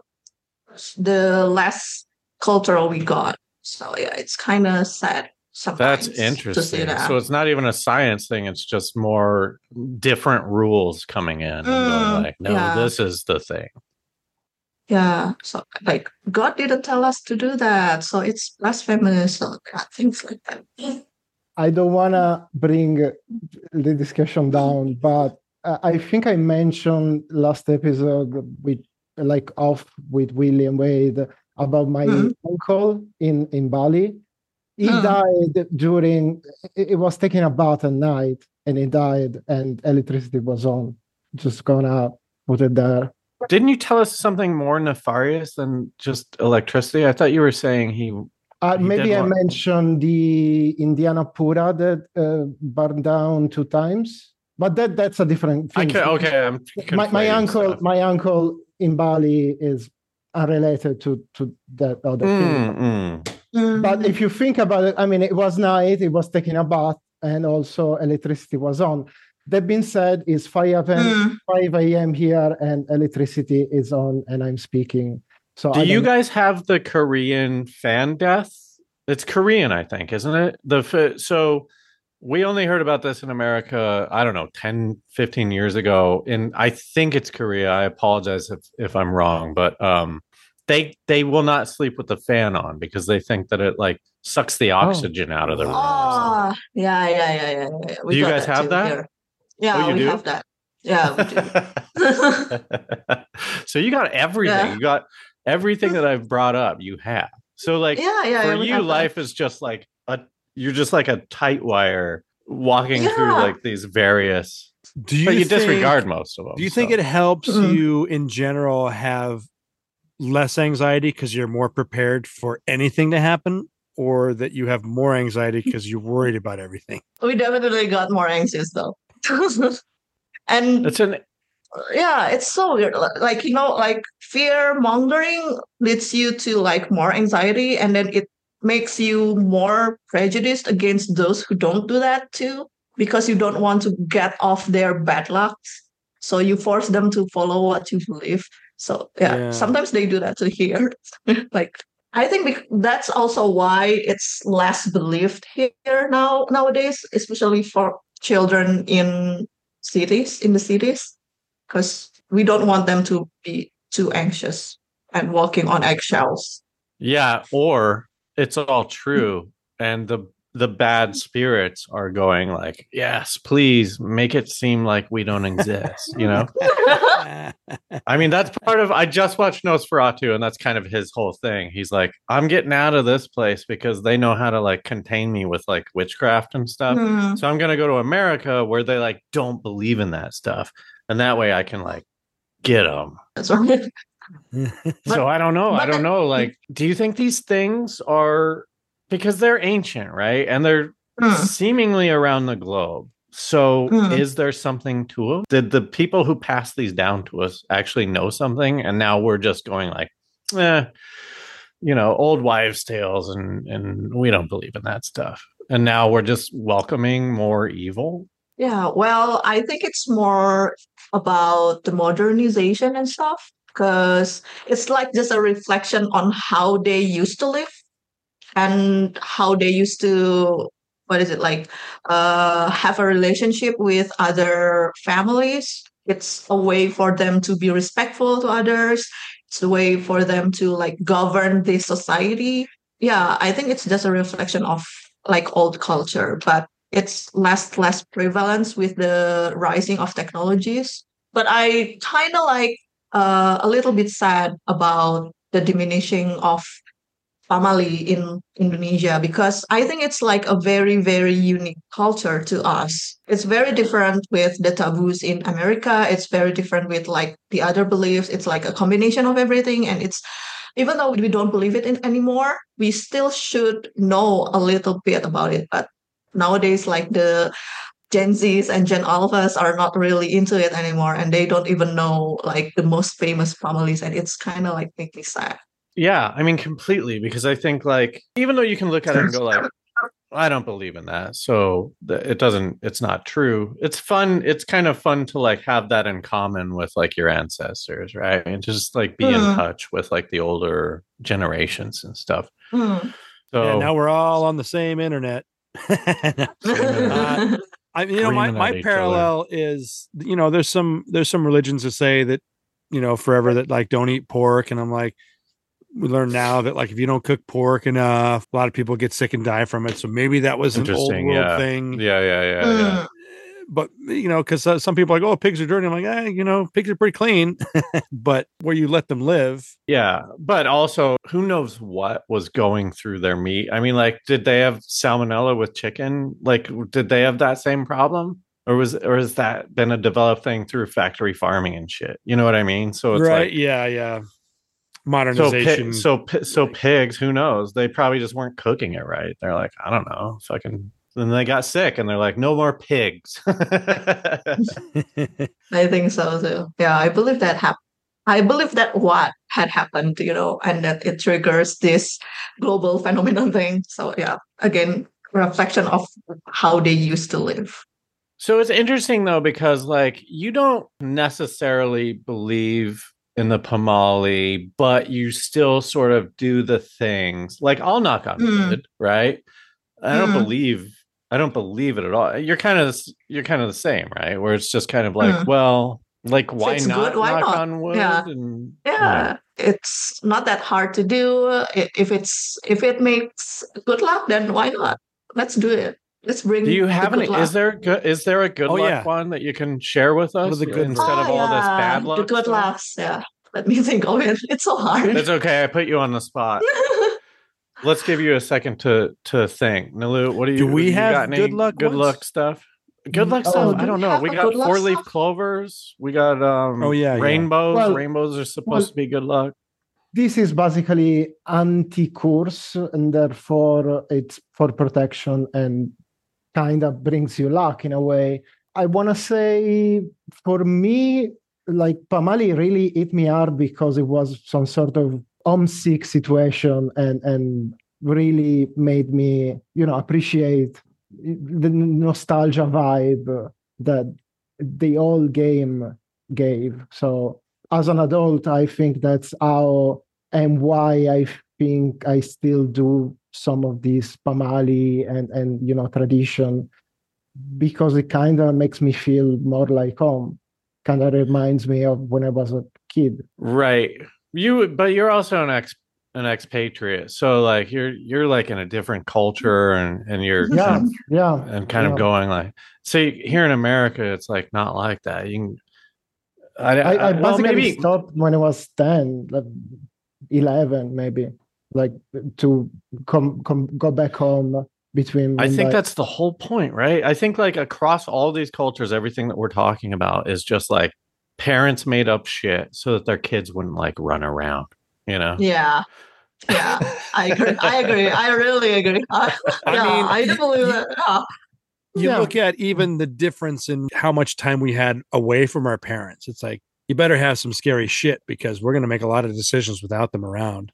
the less cultural we got. So yeah, it's kind of sad That's sometimes to see interesting. So that. it's not even a science thing, it's just more different rules coming in and going like, no, Yeah, this is the thing. yeah. So like God didn't tell us to do that, so it's blasphemous. So yeah, things like that. I don't want to bring the discussion down, but I think I mentioned last episode with like off with William Wade about my Mm, uncle in Bali. He mm. died during it was taking a bath at night, and he died, and electricity was on. Just gonna put it there. Didn't you tell us something more nefarious than just electricity? I thought you were saying he did Maybe I what? mentioned the Indiana Pura that burned down 2 times, but that's a different I thing. can Okay, I'm My conflating uncle, stuff. my uncle in Bali is unrelated to that other thing. But if you think about it, I mean, it was night, it was taking a bath, and also electricity was on. That being said, it's 5 a.m. here, and electricity is on, and I'm speaking. So Do I you don't know. guys have the Korean fan death? It's Korean, I think, isn't it? So we only heard about this in America, I don't know, 10, 15 years ago. And I think it's Korea. I apologize if I'm wrong, but they will not sleep with the fan on because they think that it like sucks the Oh, oxygen out of the room or something. Oh, yeah, yeah, yeah, yeah, yeah. Do We you got guys that have too that? here. Oh, Yeah, you we do? have that. Yeah, we do. So you got everything. Yeah, You got everything that I've brought up, you have. So like yeah, yeah, for yeah. We you, have that. life is just like you're just like a tight wire walking through Yeah. like these various, Do but you you think disregard most of them. do you think So. it helps Mm. you in general have less anxiety because you're more prepared for anything to happen? or that you have more anxiety because you're worried about everything? We definitely got more anxious though. And It's an yeah, it's so weird. Like, like fear mongering leads you to like more anxiety, and then it makes you more prejudiced against those who don't do that too, because you don't want to get off their bad luck. So you force them to follow what you believe. So yeah, sometimes they do that to here. Like, I think that's also why it's less believed here nowadays, especially for children in the cities, because we don't want them to be too anxious and walking on eggshells. Yeah, or it's all true, and the bad spirits are going like, yes, please make it seem like we don't exist. I mean, that's part of. I just watched Nosferatu, and that's kind of his whole thing. He's like, I'm getting out of this place because they know how to like contain me with like witchcraft and stuff. So I'm gonna go to America where they like don't believe in that stuff, and that way I can like get them. That's right. So I don't know. Like, do you think these things are, because they're ancient, right? And they're seemingly around the globe. So is there something to them? Did the people who passed these down to us actually know something? And now we're just going like, old wives' tales, and we don't believe in that stuff. And now we're just welcoming more evil. Yeah, well, I think it's more about the modernization and stuff, because it's like just a reflection on how they used to live and how they used to, have a relationship with other families. It's a way for them to be respectful to others. It's a way for them to like govern the society. Yeah, I think it's just a reflection of like old culture, but it's less prevalence with the rising of technologies. But I kind of like a little bit sad about the diminishing of family in Indonesia, because I think it's like a very, very unique culture to us. It's very different with the taboos in America. It's very different with like the other beliefs. It's like a combination of everything. And it's, even though we don't believe it anymore, we still should know a little bit about it. But nowadays, like the Gen Zs and Gen Alphas are not really into it anymore, and they don't even know like the most famous families, and it's kind of like make me sad. Yeah, I mean, completely, because I think like, even though you can look at it and go like, I don't believe in that, so it's not true. It's fun. It's kind of fun to like have that in common with like your ancestors, right? And just like be in touch with like the older generations and stuff. So now we're all on the same internet. My parallel is, there's some religions that say that, forever that like don't eat pork, and I'm like, we learn now that like if you don't cook pork enough, a lot of people get sick and die from it. So maybe that was an old world thing. Yeah. But because some people are like, oh, pigs are dirty. I'm like, pigs are pretty clean, but where you let them live. Yeah, but also, who knows what was going through their meat? I mean, like, did they have salmonella with chicken? Like, did they have that same problem? Or has that been a developed thing through factory farming and shit? You know what I mean? So it's right, like, yeah. Modernization. So pigs, who knows? They probably just weren't cooking it right. They're like, I don't know, fucking. Then they got sick, and they're like, no more pigs. I think so too. Yeah, I believe that happened. I believe that what had happened, and that it triggers this global phenomenon thing. So yeah, again, reflection of how they used to live. So it's interesting though, because like you don't necessarily believe in the Pamali, but you still sort of do the things. Like, I'll knock on wood, right? I don't believe it at all. You're kind of the same, right? Where it's just kind of like, well, like, why not knock on wood? Yeah. It's not that hard to do. If it makes good luck, then why not? Let's do it. Let's bring. Do you have any? Luck. Is there a good luck one that you can share with us instead of all this bad luck? The good lucks. Yeah. Let me think of it. It's so hard. It's okay. I put you on the spot. Let's give you a second to think. Nilu, what do we have got any good luck stuff? Good luck stuff? I don't know. We got 4-leaf clovers. We got rainbows. Well, rainbows are supposed to be good luck. this is basically anti-curse, and therefore it's for protection and kind of brings you luck in a way. I want to say, for me, like Pamali really hit me hard because it was some sort of homesick situation and really made me, appreciate the nostalgia vibe that the old game gave. So as an adult, I think that's how and why I think I still do some of these Pamali and tradition, because it kind of makes me feel more like home. Kind of reminds me of when I was a kid. Right. But you're also an expatriate, so like you're like in a different culture, and you're kind of going like, see, here in America, it's like not like that. You can. I basically maybe stopped when I was 10, like 11, maybe, like to go back home between. I think that's the whole point, right? I think like across all these cultures, everything that we're talking about is just like parents made up shit so that their kids wouldn't like run around, Yeah. I agree. I really agree. I do believe that. You look at even the difference in how much time we had away from our parents. It's like, you better have some scary shit because we're going to make a lot of decisions without them around.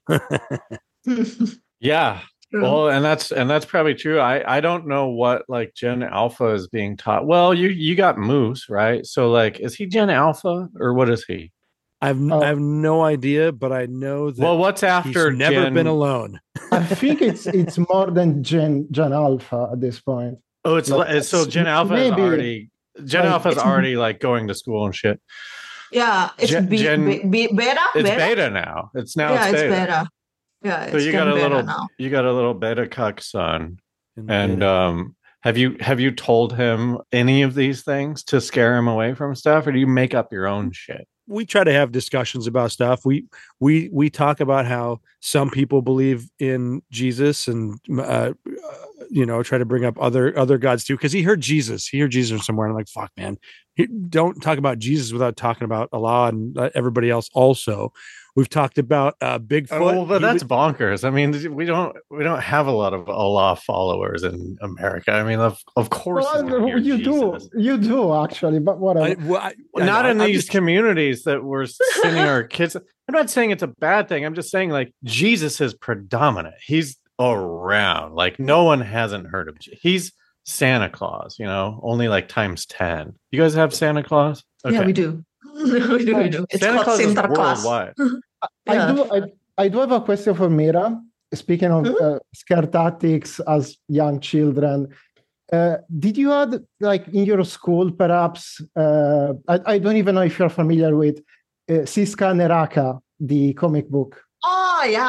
Yeah. Well, and that's probably true. I don't know what like Gen Alpha is being taught. Well, you got Moose, right? So like, is he Gen Alpha or what is he? I have no idea, but I know that. Well, what's after? He's never been alone. I think it's more than Gen Alpha at this point. Oh, so Gen Alpha is already Alpha's already like going to school and shit. Yeah, it's beta. It's beta now. It's beta. Yeah, so you got a little beta cuck son, and have you told him any of these things to scare him away from stuff, or do you make up your own shit? We try to have discussions about stuff. We talk about how some people believe in Jesus and try to bring up other gods too, because he heard Jesus somewhere, and I'm like, fuck, man, don't talk about Jesus without talking about Allah and everybody else also. We've talked about Bigfoot. Oh, but that's bonkers. I mean, we don't have a lot of Allah followers in America. I mean, of course, you do actually, but whatever. Not in these communities that we're sending our kids. I'm not saying it's a bad thing. I'm just saying like Jesus is predominant. He's around. Like no one hasn't heard of. He's Santa Claus. Only like times 10. You guys have Santa Claus? Okay. Yeah, we do. we do. It's Santa called Claus Santa Claus. Worldwide. I do have a question for Mira. Speaking of scare tactics as young children, did you have like in your school perhaps? I don't even know if you're familiar with Siska Neraka, the comic book. Oh yeah,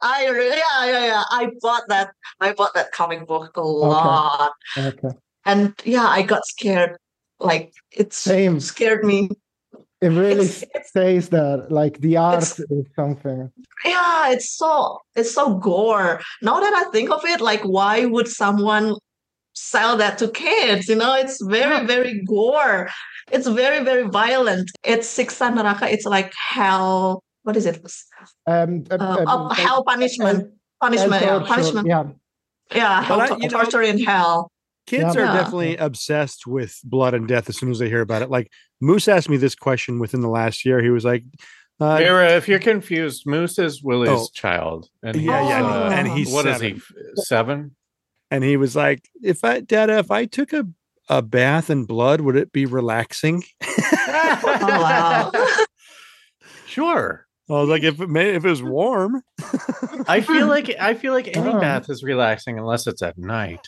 I bought that. I bought that comic book a lot. Okay. And yeah, I got scared. Like scared me. It really says that, like the art is something. Yeah, it's so gore. Now that I think of it, like why would someone sell that to kids? It's very, very gore. It's very, very violent. It's Siksa Neraka. It's like hell. What is it? Hell punishment. Punishment. Yeah, torture in hell. Kids are definitely obsessed with blood and death as soon as they hear about it. Like Moose asked me this question within the last year. He was like, Mira, if you're confused, Moose is Willie's child. And and he's what 7. Is he? 7? And he was like, if I took a bath in blood, would it be relaxing? Oh, wow. Sure. I was like, if it was warm. I feel like any bath is relaxing unless it's at night.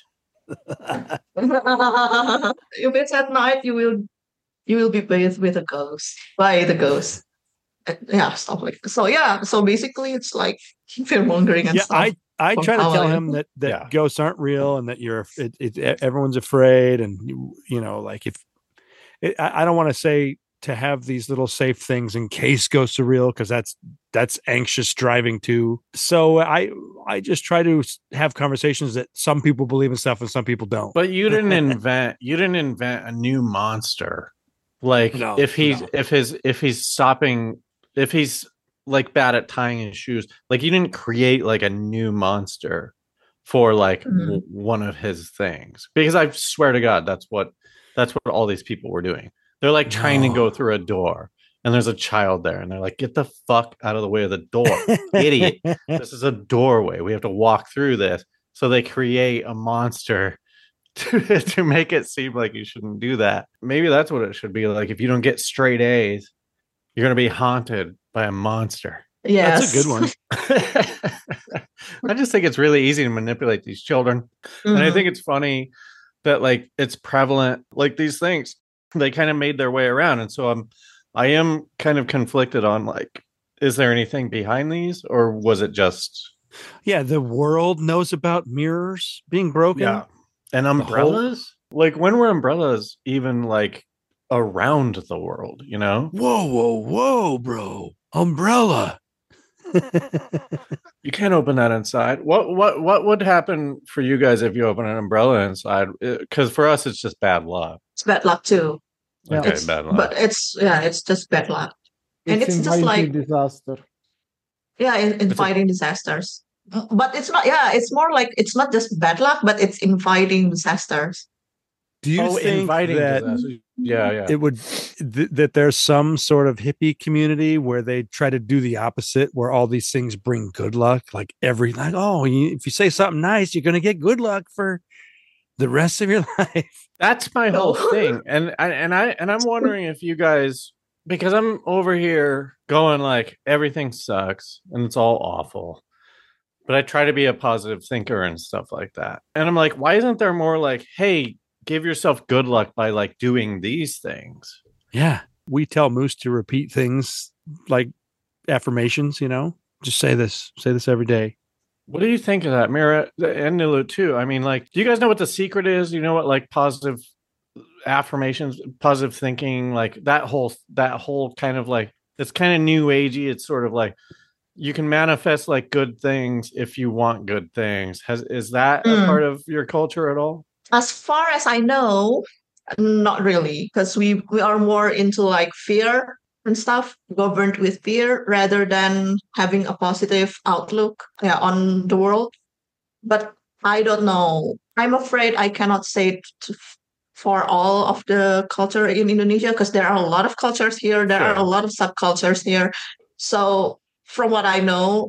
If it's at night, you will be bathed with a ghost by the ghost. Yeah, stuff like so. Yeah, so basically, it's like fear mongering and stuff. I try to tell him that ghosts aren't real and that everyone's afraid, and like if I don't want to say to have these little safe things in case ghosts are real, because that's anxious driving too. So I just try to have conversations that some people believe in stuff and some people don't. But you didn't invent a new monster. Like if he's like bad at tying his shoes. Like you didn't create like a new monster for like one of his things, because I swear to God, that's what all these people were doing. They're like trying to go through a door, and there's a child there, and they're like, "Get the fuck out of the way of the door, idiot! This is a doorway. We have to walk through this." So they create a monster to make it seem like you shouldn't do that. Maybe that's what it should be like. If you don't get straight A's, you're gonna be haunted by a monster. Yes. That's a good one. I just think it's really easy to manipulate these children. And I think it's funny that like it's prevalent, like these things, they kind of made their way around. And so I am kind of conflicted on like, is there anything behind these, or was it just Yeah, the world knows about mirrors being broken. And umbrellas? Like when were umbrellas even like around the world, you know? Whoa, bro. Umbrella. You can't open that inside. What would happen for you guys if you open an umbrella inside? Because for us, it's just bad luck. It's bad luck too. Okay, bad luck. But it's just bad luck. And it's just inviting like disaster. Yeah, inviting disasters. But it's not. Yeah, it's more like it's not just bad luck, but it's inviting disasters. Do you think that disasters. Yeah. it would that there's some sort of hippie community where they try to do the opposite, where all these things bring good luck, like if you say something nice, you're going to get good luck for the rest of your life. That's my whole thing, and I'm wondering if you guys, because I'm over here going like everything sucks and it's all awful, but I try to be a positive thinker and stuff like that, and I'm like, why isn't there more like, hey, give yourself good luck by like doing these things? Yeah. We tell Moose to repeat things like affirmations, just say this every day. What do you think of that, Mira and Nilu too? I mean, like, do you guys know what the secret is? You know what, like positive affirmations, positive thinking, like that whole kind of like, it's kind of new agey. It's sort of like you can manifest like good things if you want good things. Is that a part of your culture at all? As far as I know, not really, because we are more into like fear and stuff, governed with fear rather than having a positive outlook on the world. But I don't know. I'm afraid I cannot say it for all of the culture in Indonesia, because there are a lot of cultures here. There are a lot of subcultures here. So from what I know,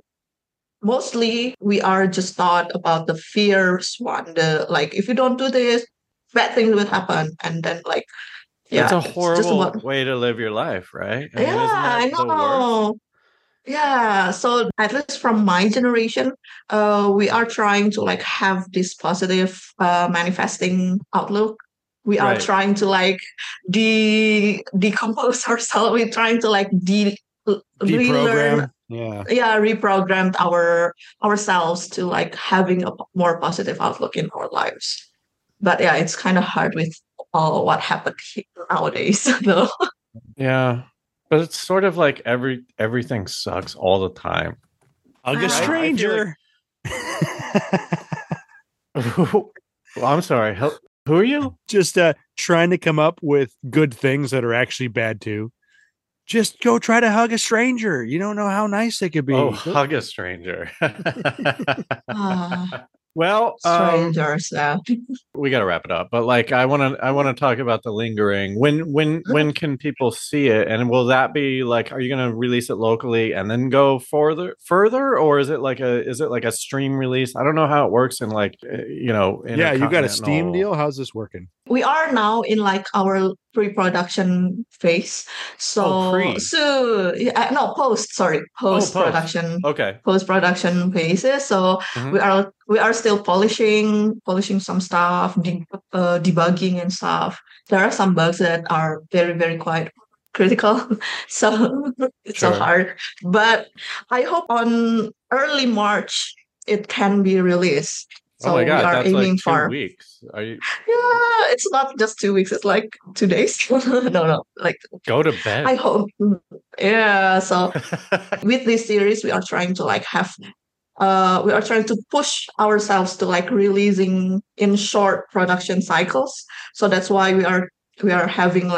mostly we are just taught about the fierce one, like if you don't do this, bad things will happen, and then like it's a horrible way to live your life, right? I mean, I know. Yeah, so at least from my generation, we are trying to like have this positive manifesting outlook. We are trying to like decompose ourselves. We're trying to like deprogram. Reprogrammed ourselves to like having a more positive outlook in our lives. But yeah, it's kind of hard with all what happened nowadays. Though. Yeah, but it's sort of like everything sucks all the time. Hug a stranger. Well, I'm sorry. Who are you? Just trying to come up with good things that are actually bad too. Just go try to hug a stranger. You don't know how nice they could be. Oh, hug a stranger. Well, strangers. We got to wrap it up. But like, I want to talk about the lingering. When can people see it? And will that be like, are you going to release it locally and then go further, or is it like a stream release? I don't know how it works in like, you got a Steam deal. How's this working? We are now in like our pre-production phase. So post-production. Okay. Post-production phases. So we are still polishing some stuff, debugging and stuff. There are some bugs that are very, very quite critical. So it's so hard. But I hope on early March it can be released. So oh my God, we are that's aiming like 2 for weeks. Are you? Yeah, it's not just 2 weeks. It's like 2 days. No, like go to bed. I hope. Yeah. So with this series, we are trying to like we are trying to push ourselves to like releasing in short production cycles. So that's why we are having like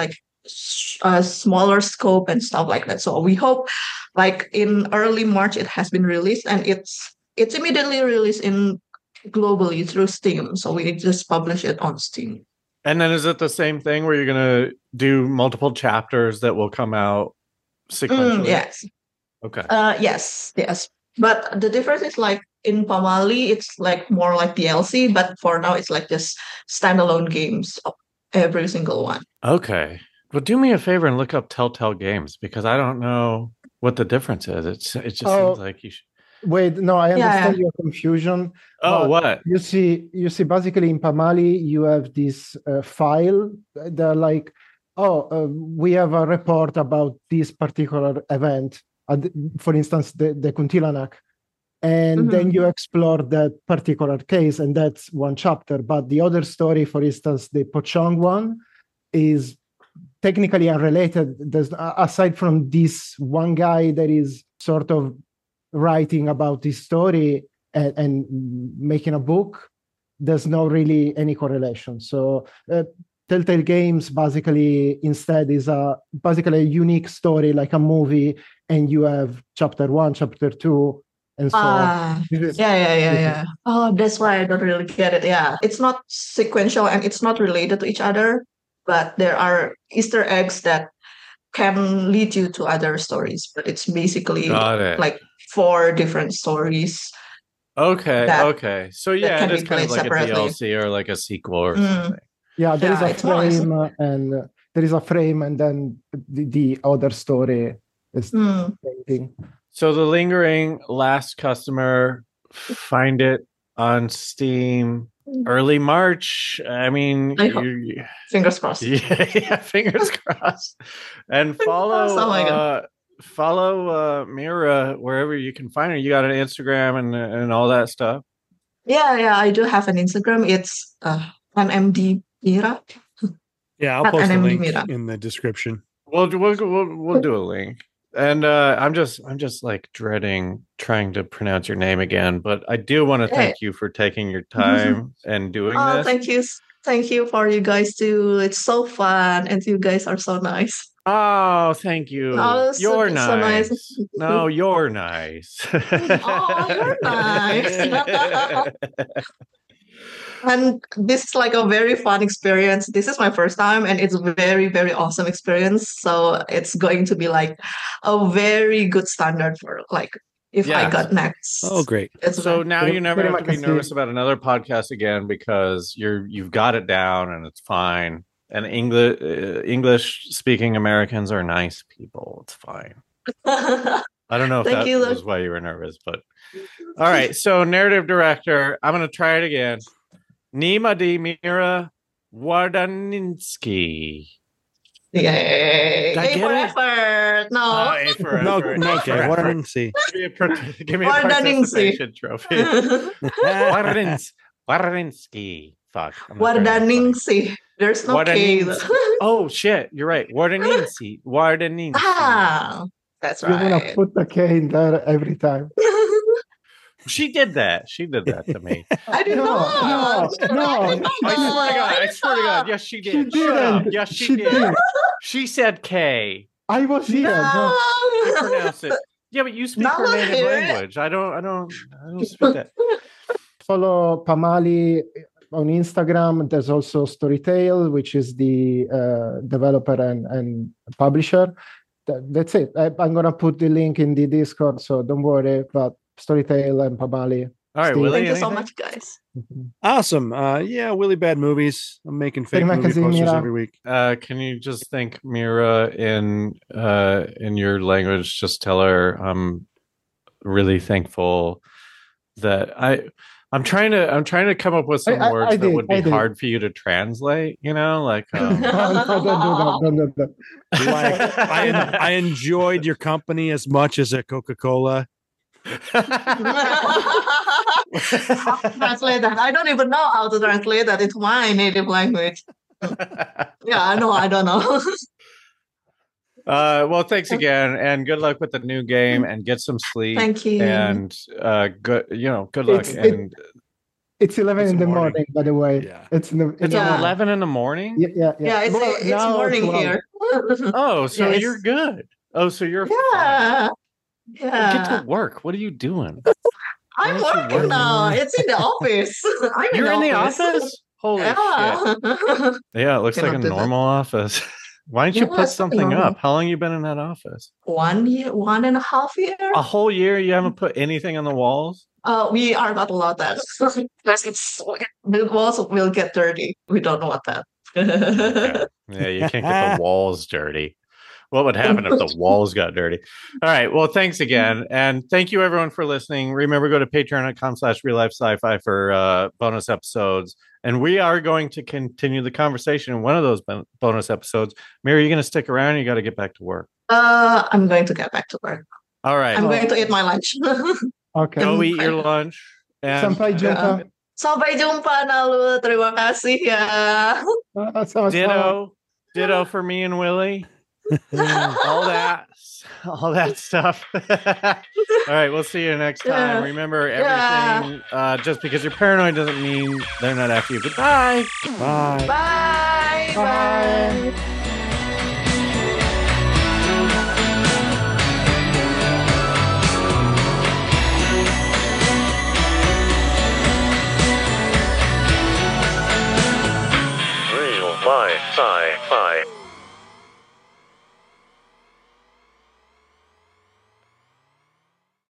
smaller scope and stuff like that. So we hope, like in early March, it has been released, and it's immediately released in globally through Steam. So we just publish it on Steam. And then is it the same thing where you're going to do multiple chapters that will come out sequentially? Yes. Okay. Yes. But the difference is like in Pamali, it's like more like DLC, but for now it's like just standalone games of every single one. Okay. Well, do me a favor and look up Telltale Games because I don't know what the difference is. It just seems like you should. Wait, no, I understand your confusion. Oh, what? You see, basically in Pamali, you have this file. They're like, we have a report about this particular event. For instance, the Kuntilanak. And then you explore that particular case, and that's one chapter. But the other story, for instance, the Pochong one, is technically unrelated. There's, aside from this one guy that is sort of writing about this story and making a book, there's no really any correlation. So Telltale Games basically instead is basically a unique story, like a movie, and you have chapter 1, chapter 2, and so on. Yeah. Oh, that's why I don't really get it. Yeah, it's not sequential and it's not related to each other, but there are Easter eggs that can lead you to other stories. But it's basically like 4 different stories. Okay. So yeah, it is kind of like separately. a DLC or like a sequel or something. Yeah, there is a frame, and there is a frame, and then the other story is the same thing. So The Lingering, Last Customer, find it on Steam early March. I mean, fingers crossed. Yeah, fingers crossed. And follow Mira wherever you can find her. You got an Instagram and all that stuff. Yeah, I do have an Instagram. It's MMD Mira. Yeah, I'll post a link in the description. We'll do a link. And I'm just like dreading trying to pronounce your name again, but I do want to thank you for taking your time and doing this. Thank you for you guys too. It's so fun, and you guys are so nice. Oh, thank you. You're nice. So nice. No, you're nice. Oh, you're nice. And this is like a very fun experience. This is my first time, and it's a very, very awesome experience. So it's going to be like a very good standard for like if I got next. Oh, great! So now you never have to be nervous about another podcast again because you've got it down and it's fine. And English speaking Americans are nice people. It's fine. I don't know if that was why you were nervous, but all right. So narrative director, I'm going to try it again. Nima di Mira Wardaninsky. Yay! A for effort. No. A for effort. No, okay. Wardaninsky. Give me a participation trophy. Wardaninsky. Fuck. Wardaninsky. There's no K. Oh, shit. You're right. Wardaninsky. Ah, that's right. You're going to put the K in there every time. She did that. She did that to me. I didn't know. No. I swear to God. Yes, she did. She didn't. Yes, she did. She said K. I was here. No. You pronounce it. Yeah, but you speak her native language. I don't speak that. Follow Pamali on Instagram. There's also Storytale, which is the developer and publisher. That's it. I'm going to put the link in the Discord, so don't worry. But Storytale and Pamali. All right, Willie. Thank you so much, guys. Awesome. Yeah, Willie Bad Movies. I'm making fake movie posters every week. Can you just thank Mira in your language? Just tell her I'm really thankful that I'm trying to come up with some words that would be hard for you to translate. You know, like don't do that. Like I enjoyed your company as much as a Coca-Cola. Translate that. I don't even know how to translate that into my native language. Yeah, I don't know. Well, thanks again, and good luck with the new game, and get some sleep. Thank you. And good luck. It's 11 in the morning, by the way. Yeah. It's 11 in the morning. Yeah. Yeah, it's morning here. Oh, so Yes. you're good. Oh, so you're fine. Yeah. Well, get Yeah. to work. What are you doing? I'm Why don't you working work? now. It's in the office. I'm You're in the office? Holy shit. Yeah. Yeah, it looks like a Cannot do that. normal office. Why don't you Yeah, put it's like something normal. up? How long you been in that office? 1 year, 1.5 year. A whole year you haven't put anything on the walls? We are not allowed that because the walls will get dirty. We don't want that. Okay. Yeah, you can't get the walls dirty. What would happen if the walls got dirty? All right. Well, thanks again. And thank you everyone for listening. Remember, go to patreon.com/real life sci-fi for bonus episodes. And we are going to continue the conversation in one of those bonus episodes. Mary, you going to stick around? Or you got to get back to work. I'm going to get back to work. All right. I'm going to eat my lunch. Oke. Go eat your lunch. And, Sampai jumpa. Sampai jumpa, Nalu. Terima kasih ya. Sama-sama. Ditto for me and Willie. all that stuff. All right, we'll see you next time. Yeah. Remember, everything just because you're paranoid doesn't mean they're not after you. Goodbye. Bye. Bye. Bye.